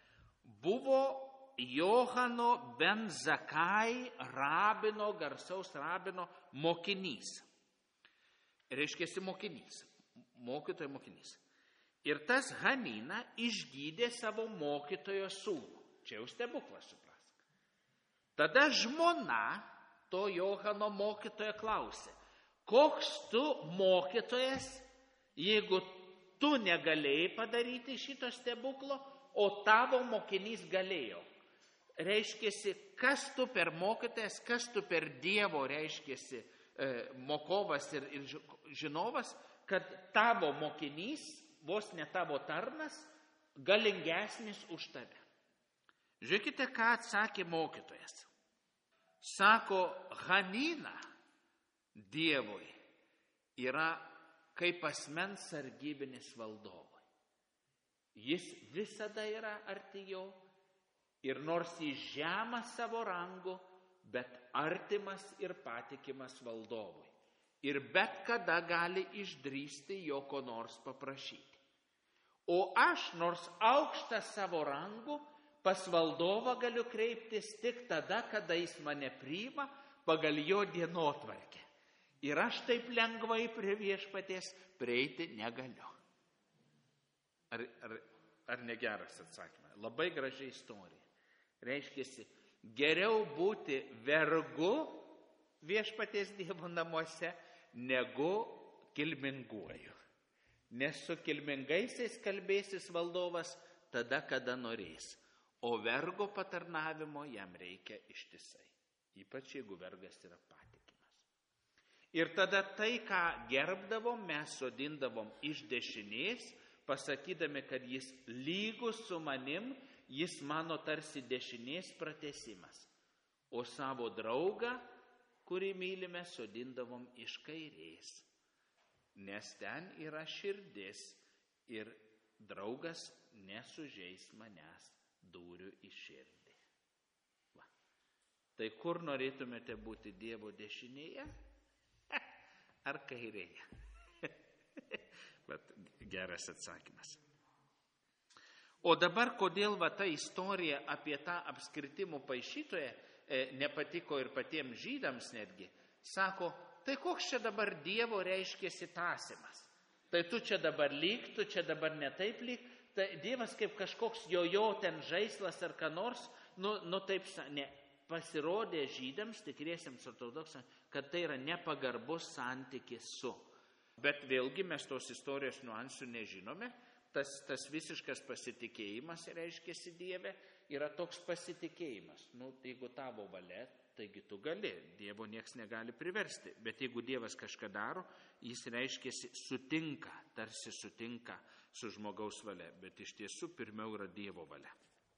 buvo Johano ben Zakai rabino, garsaus rabino mokinys. Reiškėsi mokinys, mokytojo mokinys. Ir tas Hanina išgydė savo mokytojo sūnų. Čia jau stebuklas, suprask. Tada žmona to Johano mokytojo klausė, koks tu mokytojas, jeigu tu negalėjai padaryti šito stebuklo, o tavo mokinys galėjo. Reiškėsi, kas tu per mokytojas, kas tu per Dievo, reiškėsi, e, mokovas ir, ir žinovas, kad tavo mokinys, vos ne tavo tarnas, galingesnis už tave. Žiūrėkite, ką atsakė mokytojas. Sako, Hanina Dievui yra kaip asmens sargybinis valdovui. Jis visada yra arti jo. Ir nors jis žemas savo rangu, bet artimas ir patikimas valdovui. Ir bet kada gali išdrįsti jo ko nors paprašyti. O aš, nors aukštas savo rangu, pas valdovą galiu kreiptis tik tada, kada jis mane priima pagal jo dienotvarkę. Ir aš taip lengvai prie viešpaties prieiti negaliu. Ar, ar, ar negeras atsakymas? Labai graži istorija. Reiškia, geriau būti vergu viešpaties Dievo namuose, negu kilminguoju. Nes su kilmingaisiais kalbėsis valdovas tada, kada norės. O vergo patarnavimo jam reikia ištisai. Ypač jeigu vergas yra patikimas. Ir tada tai, ką gerbdavom, mes sodindavom iš dešinės, pasakydami, kad jis lygus su manim, jis mano tarsi dešinės pratesimas. O savo draugą, kurį mylime, sodindavom iš kairės. Nes ten yra širdis ir draugas nesužeis manęs dūriu į širdį. Va. Tai kur norėtumėte būti Dievo dešinėje? Ar kairėje? Bet geras atsakymas. O dabar, kodėl va ta istorija apie tą apskritimų paišytoją e, nepatiko ir patiems žydams netgi, sako, tai koks čia dabar Dievo reiškėsi tąsimas? Tai tu čia dabar lyg, tu čia dabar netaip lyg, tai Dievas kaip kažkoks jojo ten žaislas ar ką nors, nu, nu taip, ne, pasirodė žydams, tikriesiems ortodoksams, kad tai yra nepagarbus santykis su. Bet vėlgi mes tos istorijos niuansų nežinome, tas, tas visiškas pasitikėjimas reiškiasi Dieve, yra toks pasitikėjimas. Nu, jeigu tavo valia, taigi tu gali, Dievo nieks negali priversti, bet jeigu Dievas kažką daro, jis reiškiasi sutinka, tarsi sutinka su žmogaus valia, bet iš tiesų pirmiau yra Dievo valia.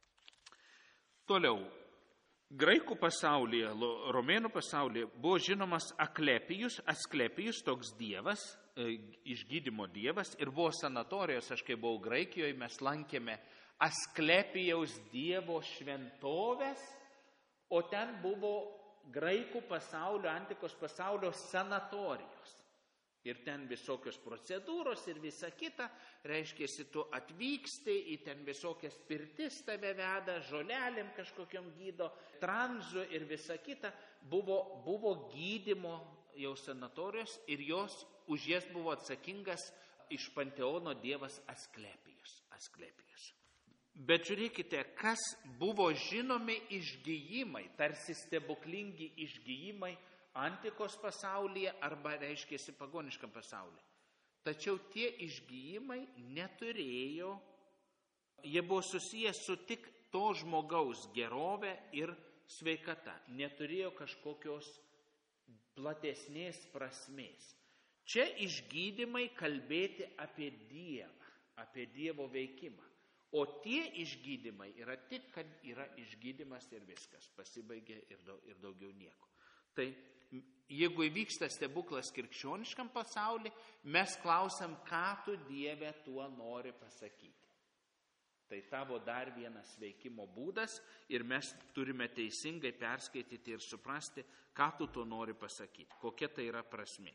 Toliau, graikų pasaulyje, romėnų pasaulyje buvo žinomas Aklepijus, Asklepijus, toks dievas, išgydymo dievas, ir buvo sanatorijos, aš kai buvau Graikijoje, mes lankėme Asklepijaus dievo šventovės, o ten buvo graikų pasaulio, antikos pasaulio sanatorijos. Ir ten visokios procedūros ir visa kita, reiškia, tu atvyksti, į ten visokias pirtis tave veda, žolelėm kažkokiam gydo, tranzu ir visa kita, buvo, buvo gydymo jau sanatorijos ir jos, už jas buvo atsakingas iš panteono dievas Asklepijus. Asklepijus. Bet žiūrėkite, kas buvo žinomi išgijimai, tarsi stebuklingi išgijimai antikos pasaulyje arba reiškėsi pagoniškam pasaulyje. Tačiau tie išgijimai neturėjo, jie buvo susijęs su tik to žmogaus gerove ir sveikata, neturėjo kažkokios platesnės prasmės. Čia išgydymai kalbėti apie Dievą, apie Dievo veikimą. O tie išgydymai yra tik, kad yra išgydymas ir viskas, pasibaigė ir, daug, ir daugiau nieko. Tai jeigu įvyksta stebuklas krikščioniškam pasaulyje, mes klausiam, ką tu Dieve tuo nori pasakyti. Tai tavo dar vienas veikimo būdas ir mes turime teisingai perskaityti ir suprasti, ką tu tuo nori pasakyti, kokia tai yra prasmė.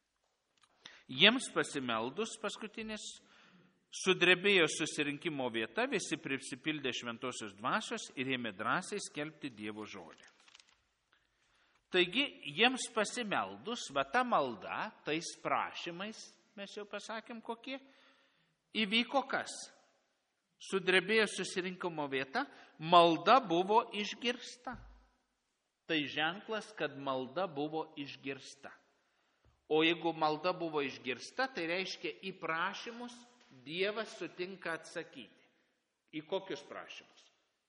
Jiems pasimeldus paskutinis sudrebėjo susirinkimo vieta, visi prisipildė šventosios dvasios ir ėmė drąsiai skelbti Dievo žodį. Taigi, jiems pasimeldus, va ta malda, tais prašymais, mes jau pasakėm kokie, įvyko kas? Sudrebėjo susirinkimo vieta, malda buvo išgirsta. Tai ženklas, kad malda buvo išgirsta. O jeigu malda buvo išgirsta, tai reiškia į prašymus Dievas sutinka atsakyti. Į kokius prašymus?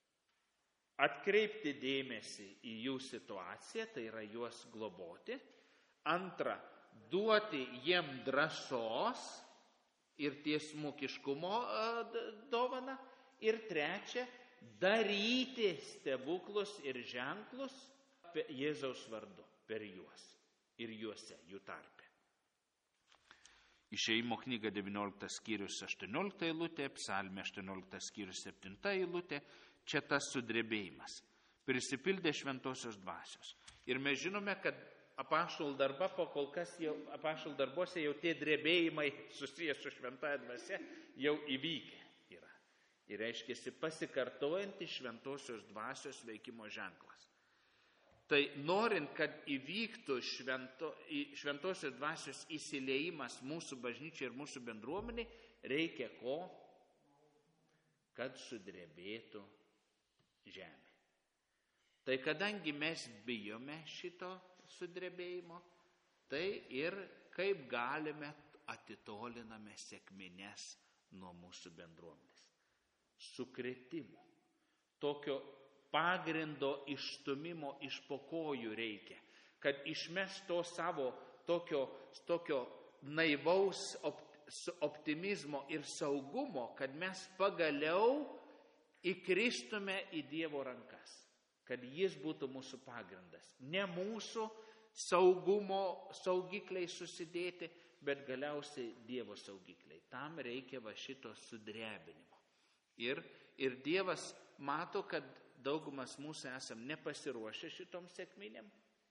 Atkreipti dėmesį į jų situaciją, tai yra juos globoti. Antra, duoti jiem drąsos ir tiesmukiškumo dovaną. Ir trečia, daryti stebuklus ir ženklus Jėzaus vardu per juos ir juose, jų tarpe. Išėjimo knyga devynioliktas skyrius aštuoniolikta eilutė, psalmė aštuonioliktas skyrius septinta eilutė, čia tas sudrebėjimas. Prisipildė šventosios dvasios. Ir mes žinome, kad apaštalų darba, po kol kas jau apaštalų darbuose jau tie drebėjimai susijęs su šventąja dvasia jau įvykę yra. Ir reiškiasi pasikartojantis šventosios dvasios veikimo ženklas. Tai norint, kad įvyktų švento, šventosios dvasios įsiliejimas mūsų bažnyčiai ir mūsų bendruomeniai, reikia ko? Kad sudrebėtų žemė. Tai kadangi mes bijome šito sudrebėjimo, tai ir kaip galime atitoliname sekmines nuo mūsų bendruomenės. Sukrėtimo. Tokio pagrindo išstumimo iš po kojų reikia, kad išmes to savo tokio, tokio naivaus optimizmo ir saugumo, kad mes pagaliau įkristume į Dievo rankas, kad jis būtų mūsų pagrindas. Ne mūsų saugumo saugikliai susidėti, bet galiausiai Dievo saugikliai. Tam reikia va šito sudrebinimo. Ir, ir Dievas mato, kad daugumas mūsų esam nepasiruošę šitom sekminėm,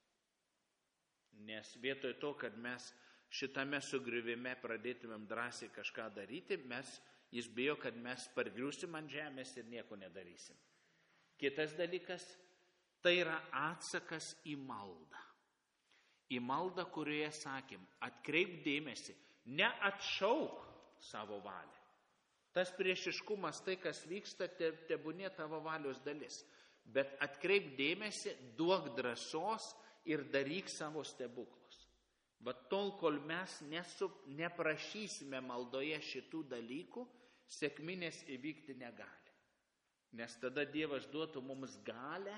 nes vietoj to, kad mes šitame sugriuvime pradėtumėm drąsiai kažką daryti, mes, jis bijo, kad mes pargriusim ant žemės ir nieko nedarysim. Kitas dalykas, tai yra atsakas į maldą. Į maldą, kurioje sakėm, atkreip dėmesį, neatšauk savo valią. Tas priešiškumas, tai kas vyksta, te, tebūnė tavo valios dalis. Bet atkreip dėmesį, duok drąsos ir daryk savo stebuklus. Bet tol, kol mes nesu, neprašysime maldoje šitų dalykų, sekminės įvykti negali. Nes tada Dievas duotų mums galę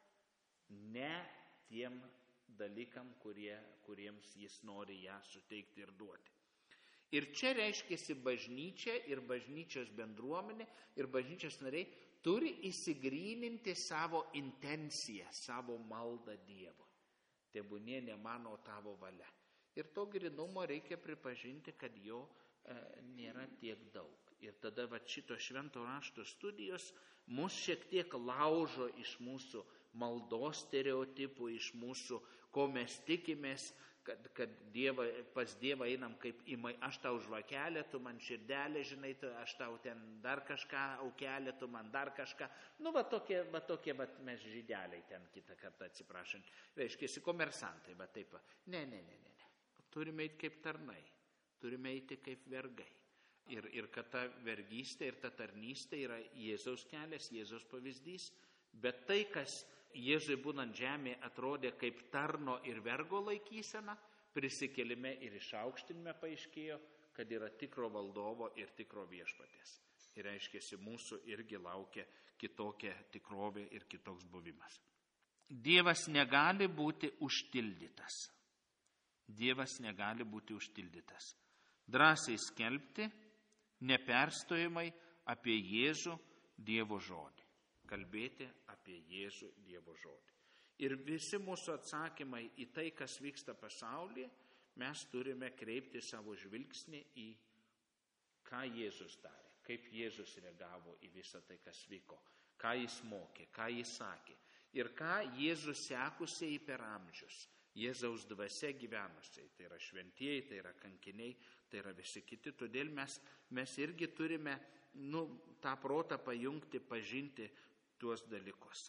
ne tiem dalykam, kurie, kuriems jis nori ją suteikti ir duoti. Ir čia reiškiasi bažnyčia ir bažnyčios bendruomenė ir bažnyčios nariai turi įsigryninti savo intenciją, savo maldą Dievo. Tebūnie ne mano tavo valia. Ir to grynumo reikia pripažinti, kad jo e, nėra tiek daug. Ir tada va, šito švento rašto studijos mus šiek tiek laužo iš mūsų maldos stereotipų, iš mūsų, ko mes tikimės, kad, kad dieva, pas Dievą einam kaip įmai, aš tau žvakelę, tu man širdelę, žinai, tu, aš tau ten dar kažką, aukelę, tu man dar kažką. Nu, va tokie, va tokie, va mes žydeliai ten kitą kartą atsiprašant. Reiškiasi komersantai, va taip. Ne, ne, ne, ne, ne. Turime eiti kaip tarnai, turime eiti kaip vergai. Ir, ir kad ta vergystė ir ta tarnystė yra Jėzaus kelias, Jėzaus pavyzdys, bet tai, kas Jėzui būnant žemėje atrodė kaip tarno ir vergo laikysena, prisikėlime ir išaukštinime paaiškėjo, kad yra tikro valdovo ir tikro viešpaties. Ir reiškiasi, mūsų irgi laukia kitokia tikrovė ir kitoks buvimas. Dievas negali būti užtildytas. Dievas negali būti užtildytas. Drąsiai skelbti, neperstojimai apie Jėzų Dievo žodį. Kalbėti apie Jėzų Dievo žodį. Ir visi mūsų atsakymai į tai, kas vyksta pasaulyje, mes turime kreipti savo žvilgsnį į ką Jėzus darė, kaip Jėzus reagavo į visą tai, kas vyko, ką jis mokė, ką jis sakė ir ką Jėzus sekusiai per amžius, Jėzaus dvasia gyvenusiai, tai yra šventieji, tai yra kankiniai, tai yra visi kiti. Todėl mes, mes irgi turime nu, tą protą pajungti, pažinti tuos dalykus.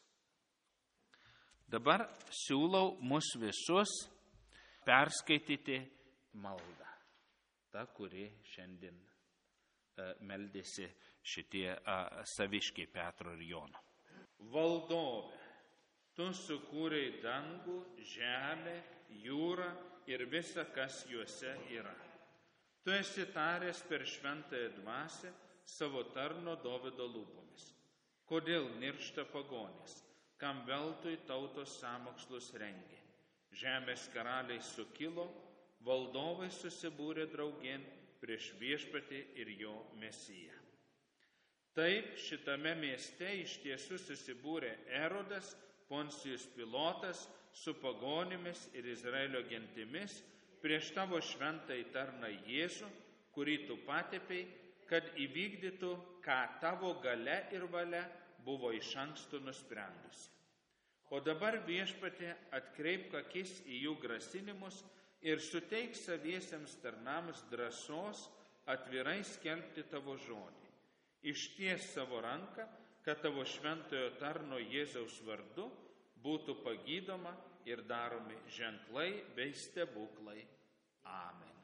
Dabar siūlau mus visus perskaityti maldą. Ta, kuri šiandien e, meldėsi šitie e, saviškiai Petro ir Jono. Valdove, tu sukūrei dangų, žemę, jūrą ir visa, kas juose yra. Tu esi taręs per šventąją dvasią savo tarno Dovydo lūpomis. Kodėl niršta pagonys, kam veltui tautos sąmokslus rengė? Žemės karaliai sukilo, valdovai susibūrė draugėn prieš viešpatį ir jo Mesiją. Taip šitame mieste iš tiesų susibūrė Erodas, Poncijus Pilotas su pagonimis ir Izraelio gentimis prieš tavo šventąjį tarną Jėzų, kurį tu patepei, kad įvykdytų, ką tavo galia ir valia buvo iš anksto nusprendusi. O dabar viešpatie atkreipk akis į jų grasinimus ir suteik saviesiems tarnams drąsos atvirai skelbti tavo žodį. Išties savo ranką, kad tavo šventojo tarno Jėzaus vardu būtų pagydoma ir daromi ženklai bei stebuklai. Amen.